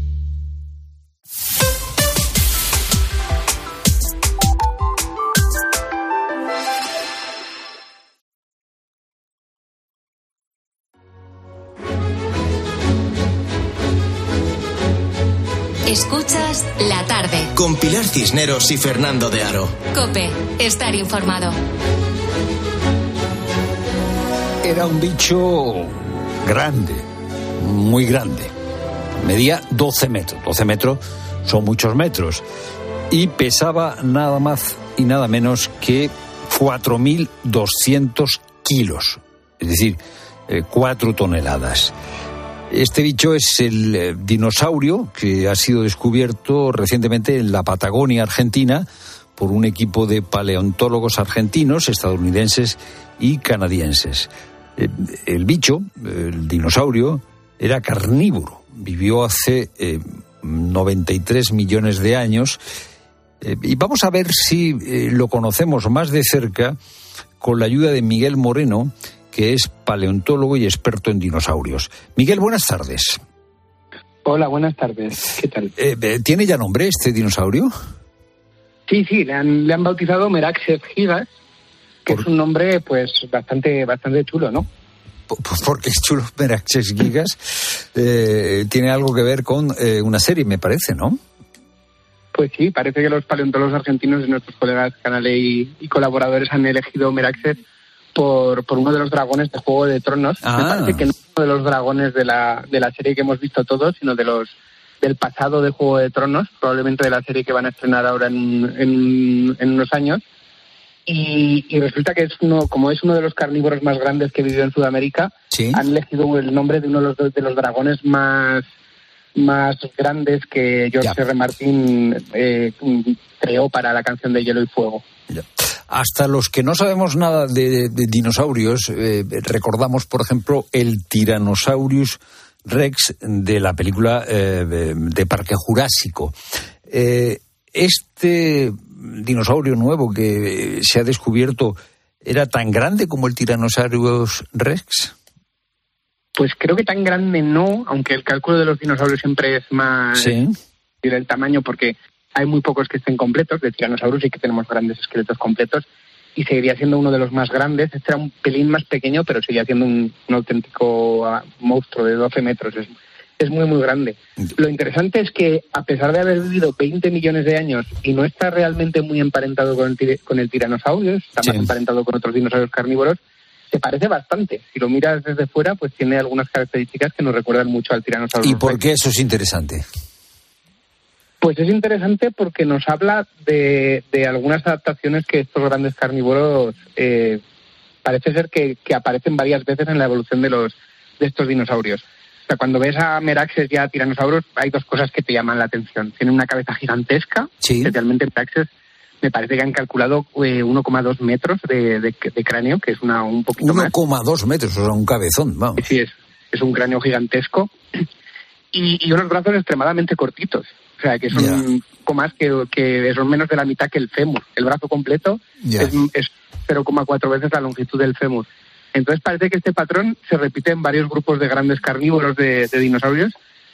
Escuchas La Tarde. Con Pilar Cisneros y Fernando de Aro. COPE, estar informado. Era un bicho grande, muy grande. Medía doce metros. doce metros son muchos metros. Y pesaba nada más y nada menos que cuatro mil doscientos kilos. Es decir, eh, cuatro toneladas. Este bicho es el eh, dinosaurio que ha sido descubierto recientemente en la Patagonia Argentina por un equipo de paleontólogos argentinos, estadounidenses y canadienses. Eh, el bicho, el dinosaurio, era carnívoro. Vivió hace eh, noventa y tres millones de años. Eh, y vamos a ver si eh, lo conocemos más de cerca con la ayuda de Miguel Moreno, que es paleontólogo y experto en dinosaurios. Miguel, buenas tardes. Hola, buenas tardes. ¿Qué tal? Eh, ¿Tiene ya nombre este dinosaurio? Sí, sí, le han, le han bautizado Meraxes gigas, que ¿Por? es un nombre pues bastante bastante chulo, ¿no? Pues porque es chulo Meraxes gigas. Eh, tiene algo que ver con eh, una serie, me parece, ¿no? Pues sí, parece que los paleontólogos argentinos y nuestros colegas Canale y, y colaboradores han elegido Meraxes Por, por uno de los dragones de Juego de Tronos. Ah. Me parece que no uno de los dragones de la, de la serie que hemos visto todos, sino de los del pasado de Juego de Tronos, probablemente de la serie que van a estrenar ahora en, en, en unos años. Y, y resulta que es uno, como es uno de los carnívoros más grandes que vivió en Sudamérica, ¿sí? Han elegido el nombre de uno de los, de los dragones más, más grandes que George R R. Martin eh, creó para la canción de Hielo y Fuego. Ya. Hasta los que no sabemos nada de, de dinosaurios, eh, recordamos, por ejemplo, el Tyrannosaurus Rex de la película eh, de, de Parque Jurásico. Eh, este dinosaurio nuevo que se ha descubierto, ¿era tan grande como el Tyrannosaurus Rex? Pues creo que tan grande no, aunque el cálculo de los dinosaurios siempre es más... Sí. El tamaño, porque hay muy pocos que estén completos. De Tyrannosaurus sí que tenemos grandes esqueletos completos y seguiría siendo uno de los más grandes. Este era un pelín más pequeño, pero seguía siendo un, un auténtico uh, monstruo de doce metros. Es, es muy, muy grande. Lo interesante es que, a pesar de haber vivido veinte millones de años y no está realmente muy emparentado con el, con el tiranosaurio, está sí. más emparentado con otros dinosaurios carnívoros, se parece bastante. Si lo miras desde fuera, pues tiene algunas características que nos recuerdan mucho al tiranosaurio. ¿Y por qué eso es interesante? Pues es interesante porque nos habla de, de algunas adaptaciones que estos grandes carnívoros eh, parece ser que, que aparecen varias veces en la evolución de los de estos dinosaurios. O sea, cuando ves a Meraxes y a tiranosaurios, hay dos cosas que te llaman la atención. Tienen una cabeza gigantesca, sí. especialmente Meraxes. Me parece que han calculado eh, uno coma dos metros de, de, de cráneo, que es una un poquito más. uno coma dos metros, o sea, un cabezón, vamos. Sí, es, es un cráneo gigantesco. Y, y unos brazos extremadamente cortitos. O sea, que son yeah. un poco más que, que son menos de la mitad que el fémur. El brazo completo yeah. es, es cero coma cuatro veces la longitud del fémur. Entonces parece que este patrón se repite en varios grupos de grandes carnívoros de, de dinosaurios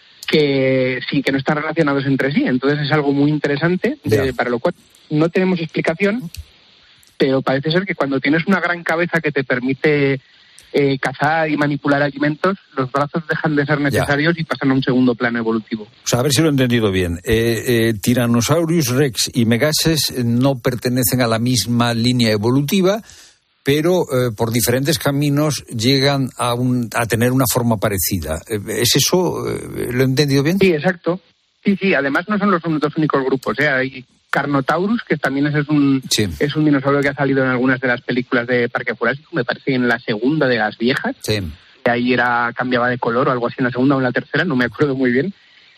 que sí, que no están relacionados entre sí. Entonces es algo muy interesante, de, yeah. para lo cual no tenemos explicación, pero parece ser que cuando tienes una gran cabeza que te permite eh, cazar y manipular alimentos, los brazos dejan de ser necesarios yeah. y pasan a un segundo plano evolutivo. O sea, a ver si lo he entendido bien. Eh, eh, Tyrannosaurus rex y Megaxes no pertenecen a la misma línea evolutiva, pero eh, por diferentes caminos llegan a, un, a tener una forma parecida. ¿Es eso? ¿Lo he entendido bien? Sí, exacto. Sí, sí, además no son los dos únicos grupos, ¿eh? Hay Carnotaurus, que también es un, sí. es un dinosaurio que ha salido en algunas de las películas de Parque Jurásico, me parece en la segunda de las viejas, sí. que ahí era, cambiaba de color o algo así en la segunda o en la tercera, no me acuerdo muy bien.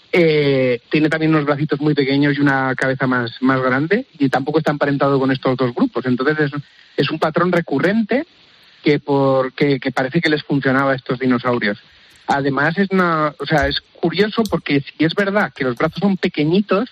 Eh, tiene también unos bracitos muy pequeños y una cabeza más, más grande, y tampoco está emparentado con estos dos grupos. Entonces es, es un patrón recurrente que, por, que, que parece que les funcionaba a estos dinosaurios. Además es una, o sea, es curioso porque si es verdad que los brazos son pequeñitos,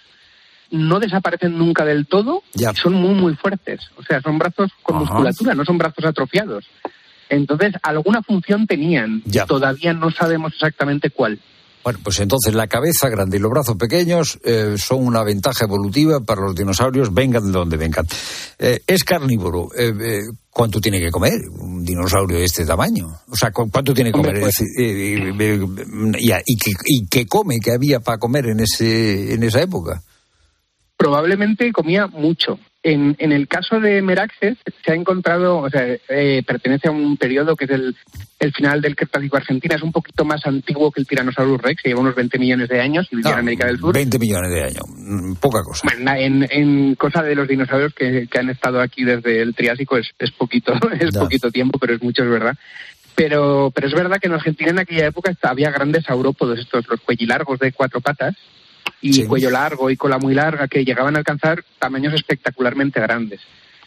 no desaparecen nunca del todo, ya. son muy muy fuertes. O sea, son brazos con Ajá. musculatura, no son brazos atrofiados. Entonces, alguna función tenían. Ya. Todavía no sabemos exactamente cuál. Bueno, pues entonces la cabeza grande y los brazos pequeños eh, son una ventaja evolutiva para los dinosaurios, vengan de donde vengan. Eh, es carnívoro. Eh, eh, ¿Cuánto tiene que comer un dinosaurio de este tamaño? O sea, ¿cuánto tiene que comer? Hombre, pues, eh, eh, eh, y, y, qué, ¿Y qué come? ¿Qué había para comer en ese en esa época? Probablemente comía mucho. En, en el caso de Meraxes se ha encontrado, o sea, eh, pertenece a un periodo que es el, el final del Cretácico Argentina, es un poquito más antiguo que el Tyrannosaurus Rex, lleva unos veinte millones de años y vivía no, en América del Sur. veinte millones de años, poca cosa. Bueno, en, en cosa de los dinosaurios que, que han estado aquí desde el Triásico es, es poquito, es no. poquito tiempo, pero es mucho, es verdad. Pero, pero es verdad que en Argentina en aquella época había grandes saurópodos, estos, los cuellilargos de cuatro patas, y sí. cuello largo y cola muy larga, que llegaban a alcanzar tamaños espectacularmente grandes.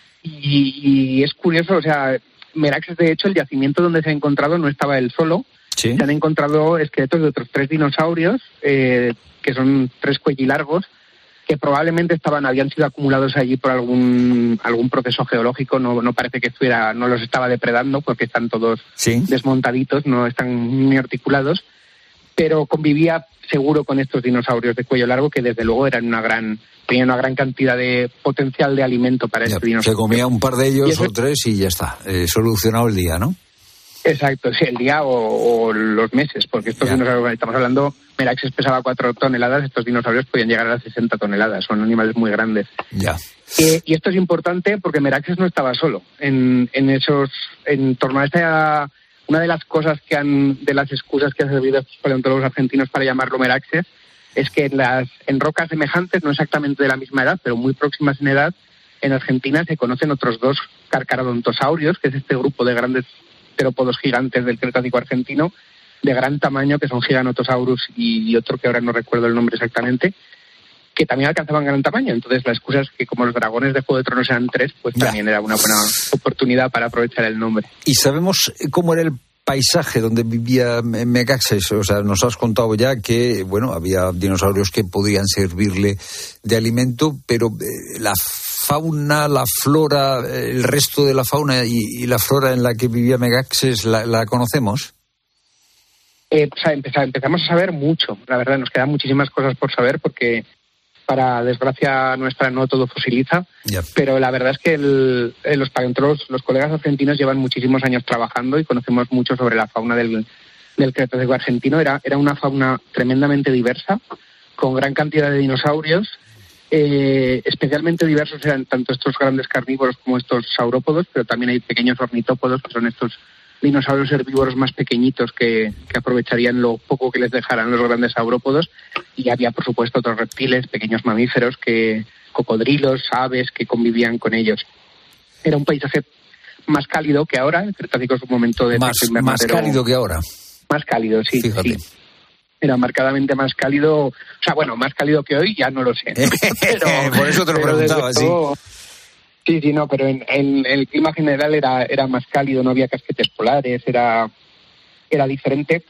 Y, y es curioso, o sea, Meraxes, de hecho, el yacimiento donde se ha encontrado no estaba él solo. ¿Sí? Se han encontrado esqueletos de otros tres dinosaurios, eh, que son tres cuellilargos, que probablemente estaban, habían sido acumulados allí por algún algún proceso geológico. No, no parece que estuviera, no los estaba depredando, porque están todos ¿Sí? desmontaditos, no están ni articulados, pero convivía seguro con estos dinosaurios de cuello largo que desde luego eran una gran tenían una gran cantidad de potencial de alimento para ya, este dinosaurio. Se comía un par de ellos eso, o tres y ya está, eh, solucionado el día, ¿no? Exacto, sí, el día o, o los meses, porque estos ya. dinosaurios, estamos hablando, Meraxes pesaba cuatro toneladas, estos dinosaurios podían llegar a las sesenta toneladas, son animales muy grandes. Ya. Eh, y esto es importante porque Meraxes no estaba solo en, en esos, en torno a esta. Una de las cosas que han, de las excusas que han servido a estos paleontólogos argentinos para llamarlo Meraxes, es que en, las, en rocas semejantes, no exactamente de la misma edad, pero muy próximas en edad, en Argentina se conocen otros dos carcharodontosaurios, que es este grupo de grandes terópodos gigantes del Cretácico argentino, de gran tamaño, que son Giganotosaurus y, y otro que ahora no recuerdo el nombre exactamente, que también alcanzaban gran tamaño. Entonces la excusa es que como los dragones de Juego de Tronos eran tres, pues ya. también era una buena oportunidad para aprovechar el nombre. ¿Y sabemos cómo era el paisaje donde vivía Megaxes? O sea, nos has contado ya que, bueno, había dinosaurios que podían servirle de alimento, pero eh, la fauna, la flora, el resto de la fauna y, y la flora en la que vivía Megaxes, ¿la, la conocemos? Eh, o sea, empezamos a saber mucho, la verdad, nos quedan muchísimas cosas por saber porque, para desgracia nuestra, no todo fosiliza, yep. pero la verdad es que el, los paleontólogos, los colegas argentinos llevan muchísimos años trabajando y conocemos mucho sobre la fauna del, del Cretácico argentino. Era, era una fauna tremendamente diversa, con gran cantidad de dinosaurios. Eh, especialmente diversos eran tanto estos grandes carnívoros como estos saurópodos, pero también hay pequeños ornitópodos, que son estos dinosaurios herbívoros más pequeñitos que, que aprovecharían lo poco que les dejaran los grandes saurópodos. Y había, por supuesto, otros reptiles, pequeños mamíferos, que cocodrilos, aves que convivían con ellos. Era un paisaje más cálido que ahora. El Cretácico es un momento de... Más, más cálido que ahora. Más cálido, sí. Fíjate. Sí. Era marcadamente más cálido, o sea, bueno, más cálido que hoy, ya no lo sé. Pero, por eso te lo preguntaba, sí. Sí, sí, no, pero en, en el clima general era, era más cálido, no había casquetes polares, era, era diferente.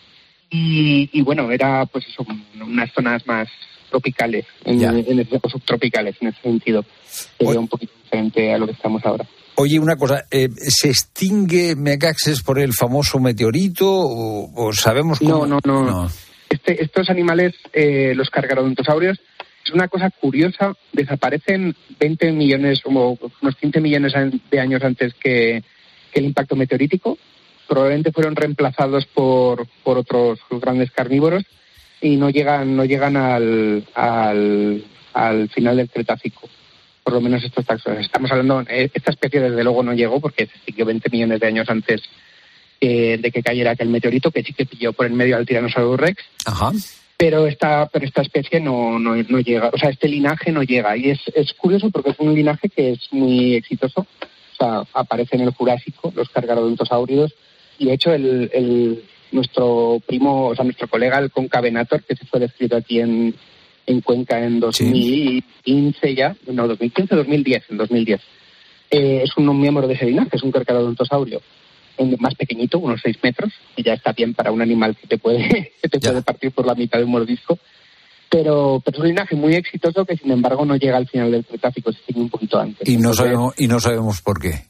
Y, y bueno, era pues eso, unas zonas más tropicales, en, en ese, o subtropicales en ese sentido. Era un poquito diferente a lo que estamos ahora. Oye, una cosa, eh, ¿se extingue Megaxes por el famoso meteorito o, o sabemos cómo? No, no, no. no. Este, estos animales, eh, los cargarodontosaurios, es una cosa curiosa, desaparecen veinte millones o unos quince millones de años antes que, que el impacto meteorítico. Probablemente fueron reemplazados por, por otros grandes carnívoros y no llegan, no llegan al, al, al final del Cretácico. Por lo menos estos taxones. Estamos hablando, esta especie desde luego no llegó porque se extinguió veinte millones de años antes eh, de que cayera aquel meteorito, que sí que pilló por el medio al Tyrannosaurus Rex. Ajá. Pero esta, pero esta especie no, no, no llega, o sea, este linaje no llega. Y es, es curioso porque es un linaje que es muy exitoso. O sea, aparece en el Jurásico, los cargarodontosáuridos, y de hecho el, el, nuestro primo, o sea, nuestro colega, el Concavenator, que se fue descrito aquí en... en Cuenca en dos mil quince sí. ya, no, dos mil quince, dos mil diez, en dos mil diez. Eh, es un miembro de ese linaje, es un cargarodontosaurio más pequeñito, unos seis metros, y ya está bien para un animal que te puede que te puede partir por la mitad de un mordisco. Pero, pero es un linaje muy exitoso que, sin embargo, no llega al final del Cretácico, se extingue un poquito antes. Y no, Entonces, sabemos, y no sabemos por qué.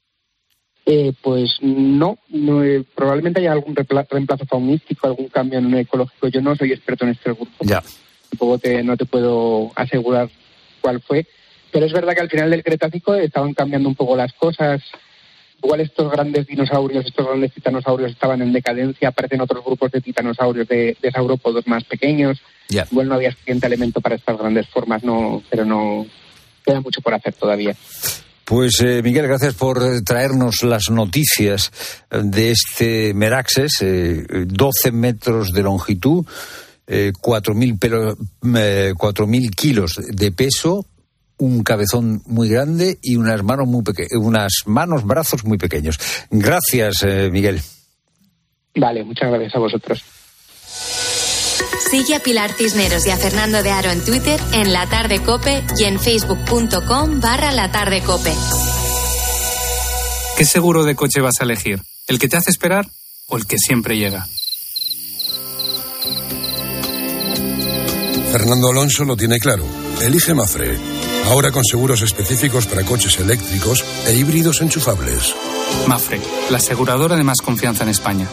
Eh, pues no, no eh, probablemente haya algún reemplazo faunístico, algún cambio en el ecológico. Yo no soy experto en este grupo. Ya. Tampoco te, no te puedo asegurar cuál fue, pero es verdad que al final del Cretácico estaban cambiando un poco las cosas. Igual estos grandes dinosaurios, estos grandes titanosaurios estaban en decadencia, aparecen otros grupos de titanosaurios, de, de saurópodos más pequeños. Yeah. Igual no había suficiente alimento para estas grandes formas, no, pero no queda mucho por hacer todavía. Pues eh, Miguel, gracias por traernos las noticias de este Meraxes, eh, doce metros de longitud, eh, cuatro mil kilos de peso, un cabezón muy grande y unas manos muy peque- unas manos, brazos muy pequeños. Gracias, eh, Miguel. Vale, muchas gracias a vosotros. Sigue a Pilar Cisneros y a Fernando de Aro en Twitter, en La Tarde Cope y en facebook.com barra La Tarde Cope. ¿Qué seguro de coche vas a elegir? ¿El que te hace esperar o el que siempre llega? Fernando Alonso lo tiene claro. Elige Mafre. Ahora con seguros específicos para coches eléctricos e híbridos enchufables. Mafre, la aseguradora de más confianza en España.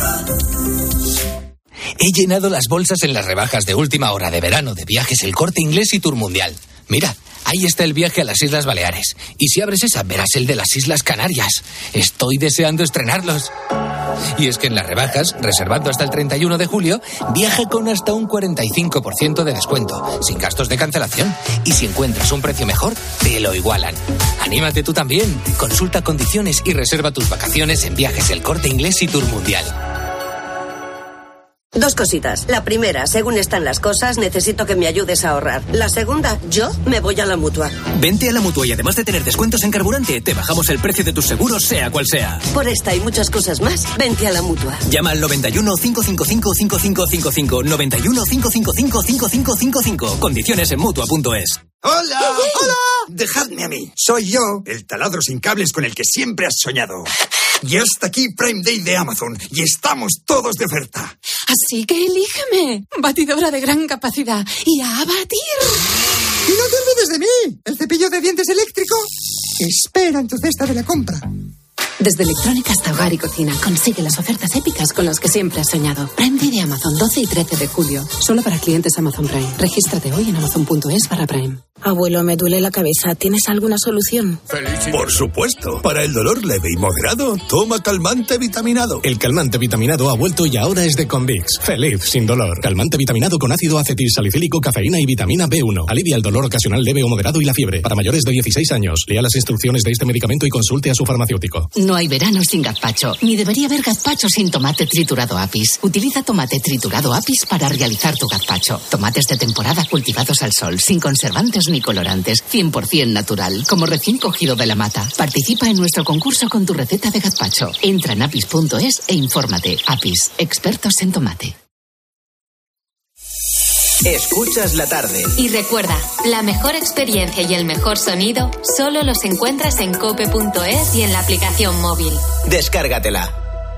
He llenado las bolsas en las rebajas de última hora de verano de Viajes El Corte Inglés y Tour Mundial. Mira, ahí está el viaje a las Islas Baleares. Y si abres esa, verás el de las Islas Canarias. Estoy deseando estrenarlos. Y es que en las rebajas, reservando hasta el treinta y uno de julio, viaja con hasta un cuarenta y cinco por ciento de descuento, sin gastos de cancelación. Y si encuentras un precio mejor, te lo igualan. Anímate tú también. Consulta condiciones y reserva tus vacaciones en Viajes El Corte Inglés y Tour Mundial. Dos cositas. La primera, según están las cosas, necesito que me ayudes a ahorrar. La segunda, yo me voy a la Mutua. Vente a la Mutua y además de tener descuentos en carburante, te bajamos el precio de tus seguros, sea cual sea. Por esta y muchas cosas más, vente a la Mutua. Llama al noventa y uno, cinco cinco cinco, cinco cinco cinco cinco, noventa y uno, cinco cinco cinco, cinco cinco cinco cinco. Condiciones en Mutua punto es. ¡Hola! ¡Hola! Dejadme a mí. Soy yo, el taladro sin cables con el que siempre has soñado. Y hasta aquí Prime Day de Amazon. Y estamos todos de oferta. Así que elígeme. Batidora de gran capacidad. Y a batir. Y no te olvides de mí. El cepillo de dientes eléctrico espera en tu cesta de la compra. Desde electrónica hasta hogar y cocina, consigue las ofertas épicas con las que siempre has soñado. Prime Day de Amazon, doce y trece de julio. Solo para clientes Amazon Prime. Regístrate hoy en amazon punto es barra Prime. Abuelo, me duele la cabeza. ¿Tienes alguna solución? Por supuesto. Para el dolor leve y moderado, toma calmante vitaminado. El calmante vitaminado ha vuelto y ahora es de Convix. Feliz sin dolor. Calmante vitaminado con ácido acetilsalicílico, cafeína y vitamina B uno. Alivia el dolor ocasional leve o moderado y la fiebre. Para mayores de dieciséis años, lea las instrucciones de este medicamento y consulte a su farmacéutico. No hay verano sin gazpacho. Ni debería haber gazpacho sin tomate triturado Apis. Utiliza tomate triturado Apis para realizar tu gazpacho. Tomates de temporada cultivados al sol, sin conservantes ni colorantes, cien por ciento natural, como recién cogido de la mata. Participa en nuestro concurso con tu receta de gazpacho. Entra en apis punto es e infórmate. Apis, expertos en tomate. Escuchas la tarde. Y recuerda, la mejor experiencia y el mejor sonido solo los encuentras en cope punto es y en la aplicación móvil. Descárgatela.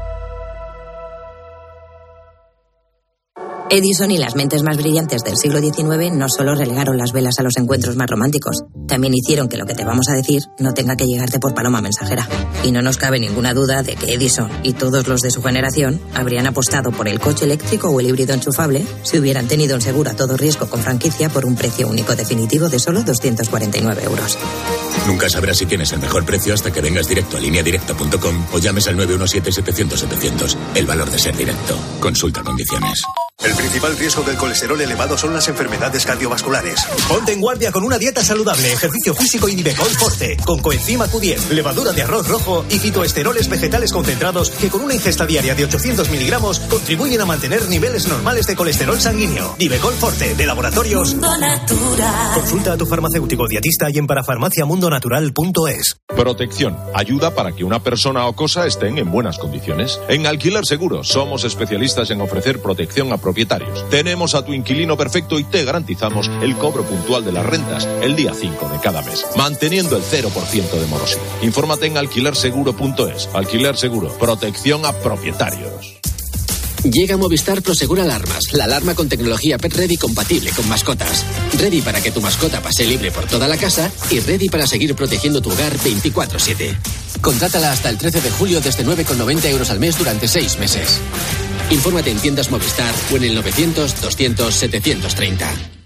Edison y las mentes más brillantes del siglo diecinueve no solo relegaron las velas a los encuentros más románticos, también hicieron que lo que te vamos a decir no tenga que llegarte por paloma mensajera. Y no nos cabe ninguna duda de que Edison y todos los de su generación habrían apostado por el coche eléctrico o el híbrido enchufable si hubieran tenido un seguro a todo riesgo con franquicia por un precio único definitivo de solo doscientos cuarenta y nueve euros. Nunca sabrás si tienes el mejor precio hasta que vengas directo a línea directa punto com o llames al nueve uno siete setecientos setecientos. El valor de ser directo. Consulta condiciones. El principal riesgo del colesterol elevado son las enfermedades cardiovasculares. Ponte en guardia con una dieta saludable, ejercicio físico y Nivecol Forte, con coenzima Q diez, levadura de arroz rojo y fitoesteroles vegetales concentrados que con una ingesta diaria de ochocientos miligramos contribuyen a mantener niveles normales de colesterol sanguíneo. Nivecol Forte, de Laboratorios Mundo Natural. Consulta a tu farmacéutico dietista y en parafarmacia mundo natural punto es. Protección. Ayuda para que una persona o cosa estén en buenas condiciones. En Alquiler Seguro somos especialistas en ofrecer protección a propietarios. Tenemos a tu inquilino perfecto y te garantizamos el cobro puntual de las rentas el día cinco de cada mes, manteniendo el cero por ciento de morosidad. Infórmate en alquiler seguro punto es. Alquiler Seguro. Protección a propietarios. Llega Movistar Prosegur Alarmas, la alarma con tecnología Pet Ready compatible con mascotas. Ready para que tu mascota pase libre por toda la casa y ready para seguir protegiendo tu hogar veinticuatro siete. Contrátala hasta el trece de julio desde nueve con noventa euros al mes durante seis meses. Infórmate en tiendas Movistar o en el novecientos doscientos setecientos treinta.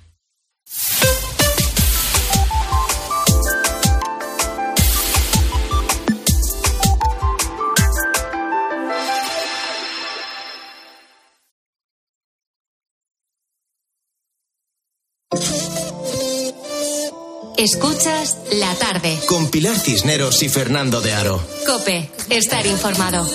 Escuchas La Tarde. Con Pilar Cisneros y Fernando de Aro. COPE. Estar informado.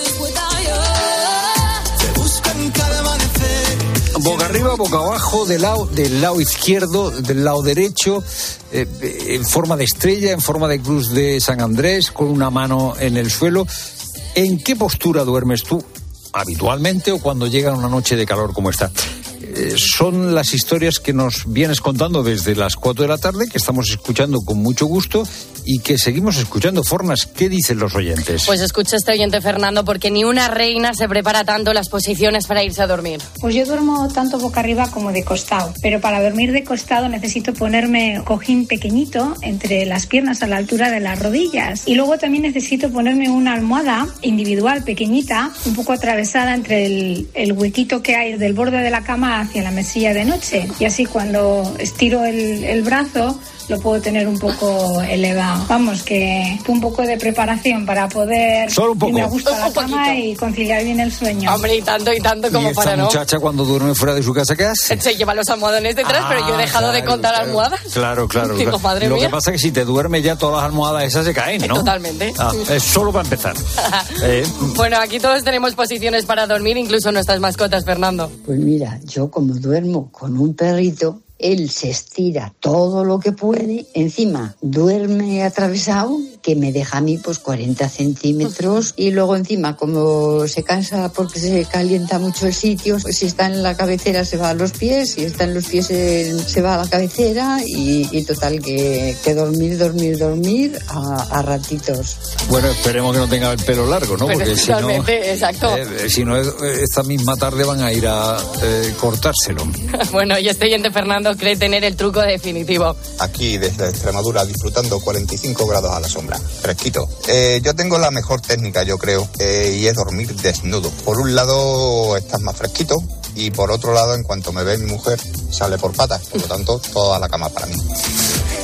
Boca arriba, boca abajo, del lado, del lado izquierdo, del lado derecho, eh, en forma de estrella, en forma de cruz de San Andrés, con una mano en el suelo. ¿En qué postura duermes tú habitualmente o cuando llega una noche de calor como esta? Eh, son las historias que nos vienes contando desde las cuatro de la tarde, que estamos escuchando con mucho gusto y que seguimos escuchando. Fornas, ¿qué dicen los oyentes? Pues escucha este oyente, Fernando, porque ni una reina se prepara tanto las posiciones para irse a dormir. Pues yo duermo tanto boca arriba como de costado, pero para dormir de costado necesito ponerme un cojín pequeñito entre las piernas a la altura de las rodillas, y luego también necesito ponerme una almohada individual pequeñita, un poco atravesada entre el, el huequito que hay del borde de la cama hacia la mesilla de noche, y así cuando estiro el, el brazo lo puedo tener un poco elevado. Vamos, que un poco de preparación para poder Solo un poco. irme a gusto a la cama y conciliar bien el sueño. Hombre, y tanto y tanto como ¿Y esta para no. muchacha cuando duerme fuera de su casa qué hace? Se lleva los almohadones detrás, ah, pero yo he dejado claro, de contar claro, almohadas. Claro, claro. Digo, claro. madre Lo mía. que pasa es que si te duermes ya todas las almohadas esas se caen, ¿no? Totalmente. Ah, es solo para empezar. eh. Bueno, aquí todos tenemos posiciones para dormir, incluso nuestras mascotas, Fernando. Pues mira, yo como duermo con un perrito, él se estira todo lo que puede, encima duerme atravesado, que me deja a mí pues cuarenta centímetros, y luego encima como se cansa porque se calienta mucho el sitio, pues si está en la cabecera se va a los pies, si está en los pies se, se va a la cabecera, y, y total que, que dormir, dormir, dormir a, a ratitos. Bueno, esperemos que no tenga el pelo largo, ¿no? Pero Porque si no, exacto. Eh, si no, esta misma tarde van a ir a eh, cortárselo. Bueno, y este oyente, Fernando, cree tener el truco definitivo. Aquí desde Extremadura disfrutando cuarenta y cinco grados a la sombra, fresquito. Eh, yo tengo la mejor técnica, yo creo, eh, y es dormir desnudo. Por un lado estás más fresquito y por otro lado, en cuanto me ve mi mujer, sale por patas. Por lo tanto, toda la cama para mí.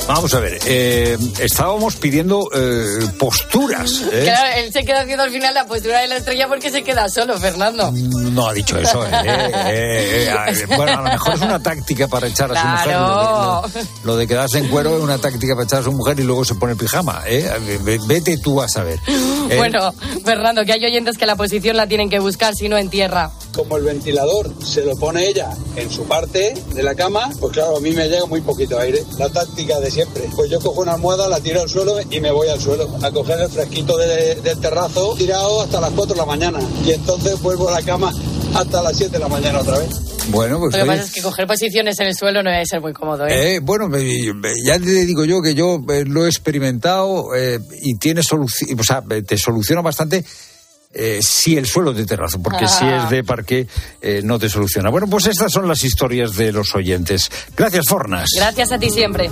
Vamos a ver, eh, estábamos pidiendo eh, posturas. ¿eh? Claro, él se queda haciendo al final la postura de la estrella porque se queda solo, Fernando. No ha dicho eso. ¿eh? eh, eh, bueno, a lo mejor es una táctica para echar a su mujer. Claro. Lo de, lo, lo de quedarse en cuero es una táctica para echar a su mujer y luego se pone pijama. ¿eh? Vete tú a saber. ¿eh? Bueno, Fernando, que hay oyentes que la posición la tienen que buscar, si no en tierra. Como el ventilador se lo pone ella en su parte de la cama, pues claro, a mí me llega muy poquito aire. La táctica de siempre. Pues yo cojo una almohada, la tiro al suelo y me voy al suelo a coger el fresquito de, del terrazo, tirado hasta las cuatro de la mañana. Y entonces vuelvo a la cama hasta las siete de la mañana otra vez. Bueno, pues lo que pasa es que coger posiciones en el suelo no debe ser muy cómodo, ¿eh? eh bueno, ya te digo yo que yo lo he experimentado eh, y tiene solución, o sea, te soluciona bastante. Eh, si el suelo de terrazo, porque ah. si es de parqué eh, no te soluciona. Bueno, pues estas son las historias de los oyentes. Gracias, Fornas. Gracias a ti siempre.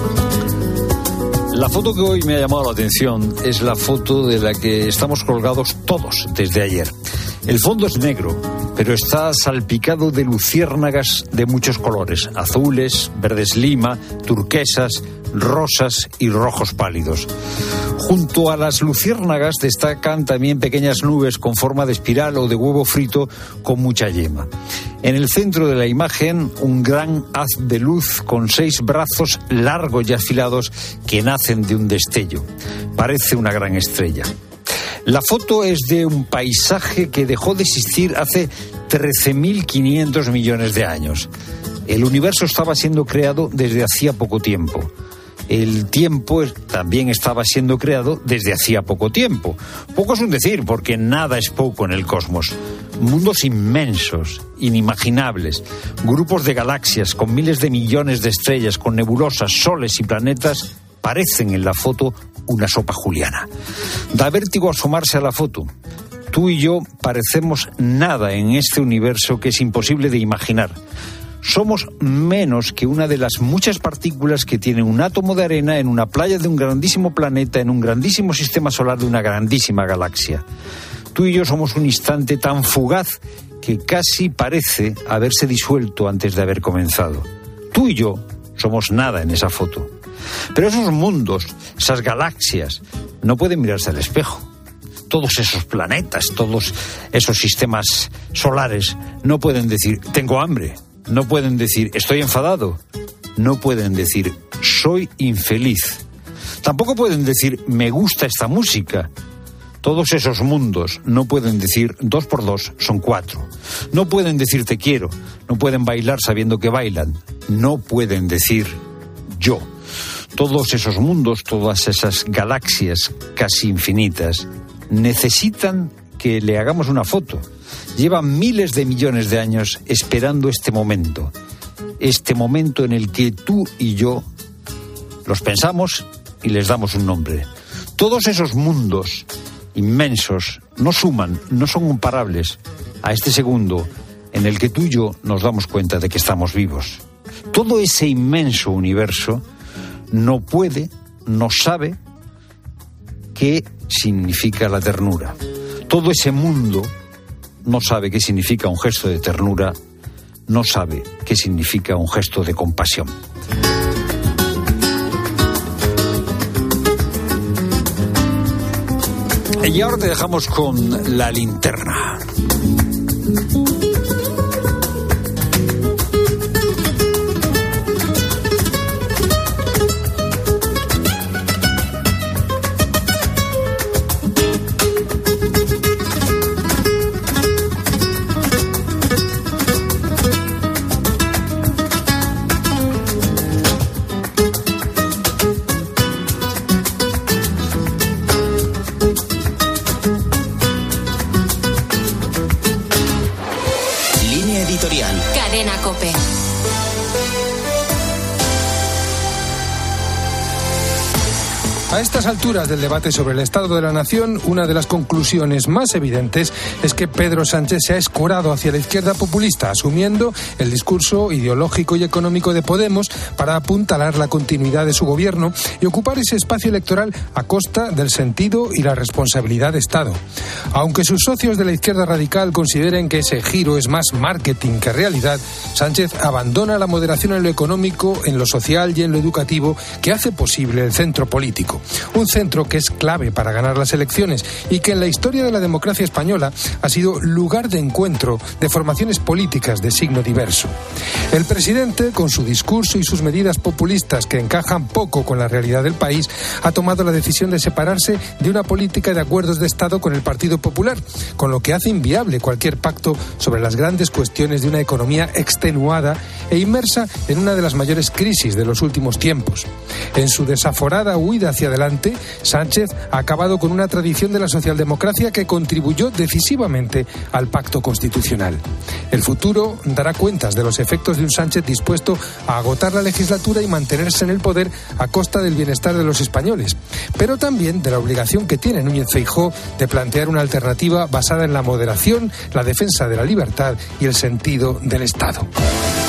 La foto que hoy me ha llamado la atención es la foto de la que estamos colgados todos desde ayer. El fondo es negro, pero está salpicado de luciérnagas de muchos colores: azules, verdes lima, turquesas, rosas y rojos pálidos. Junto a las luciérnagas destacan también pequeñas nubes con forma de espiral o de huevo frito con mucha yema. En el centro de la imagen, un gran haz de luz con seis brazos largos y afilados que nacen de un destello. Parece una gran estrella. La foto es de un paisaje que dejó de existir hace trece mil quinientos millones de años. El universo estaba siendo creado desde hacía poco tiempo. El tiempo también estaba siendo creado desde hacía poco tiempo. Poco es un decir, porque nada es poco en el cosmos. Mundos inmensos, inimaginables, grupos de galaxias con miles de millones de estrellas, con nebulosas, soles y planetas, parecen en la foto una sopa juliana. Da vértigo asomarse a la foto. Tú y yo parecemos nada en este universo que es imposible de imaginar. Somos menos que una de las muchas partículas que tiene un átomo de arena en una playa de un grandísimo planeta, en un grandísimo sistema solar de una grandísima galaxia. Tú y yo somos un instante tan fugaz que casi parece haberse disuelto antes de haber comenzado. Tú y yo somos nada en esa foto. Pero esos mundos, esas galaxias, no pueden mirarse al espejo. Todos esos planetas, todos esos sistemas solares no pueden decir, tengo hambre. No pueden decir, estoy enfadado. No pueden decir, soy infeliz. Tampoco pueden decir, me gusta esta música. Todos esos mundos no pueden decir, dos por dos son cuatro. No pueden decir, te quiero. No pueden bailar sabiendo que bailan. No pueden decir, yo. Todos esos mundos, todas esas galaxias casi infinitas, necesitan que le hagamos una foto. Llevan miles de millones de años esperando este momento. Este momento en el que tú y yo los pensamos y les damos un nombre. Todos esos mundos inmensos no suman, no son comparables a este segundo en el que tú y yo nos damos cuenta de que estamos vivos. Todo ese inmenso universo no puede, no sabe qué significa la ternura. Todo ese mundo no sabe qué significa un gesto de ternura, no sabe qué significa un gesto de compasión. Y ahora te dejamos con la linterna. A estas alturas del debate sobre el estado de la nación, una de las conclusiones más evidentes es que Pedro Sánchez se ha escorado hacia la izquierda populista, asumiendo el discurso ideológico y económico de Podemos para apuntalar la continuidad de su gobierno y ocupar ese espacio electoral a costa del sentido y la responsabilidad de Estado. Aunque sus socios de la izquierda radical consideren que ese giro es más marketing que realidad, Sánchez abandona la moderación en lo económico, en lo social y en lo educativo que hace posible el centro político. Un centro que es clave para ganar las elecciones y que en la historia de la democracia española ha sido lugar de encuentro de formaciones políticas de signo diverso. El presidente, con su discurso y sus medidas populistas que encajan poco con la realidad del país, ha tomado la decisión de separarse de una política de acuerdos de Estado con el Partido Popular, con lo que hace inviable cualquier pacto sobre las grandes cuestiones de una economía extenuada e inmersa en una de las mayores crisis de los últimos tiempos. En su desaforada huida hacia adelante, Sánchez ha acabado con una tradición de la socialdemocracia que contribuyó decisivamente al pacto constitucional. El futuro dará cuentas de los efectos de un Sánchez dispuesto a agotar la legislatura y mantenerse en el poder a costa del bienestar de los españoles, pero también de la obligación que tiene Núñez Feijóo de plantear una alternativa basada en la moderación, la defensa de la libertad y el sentido del Estado.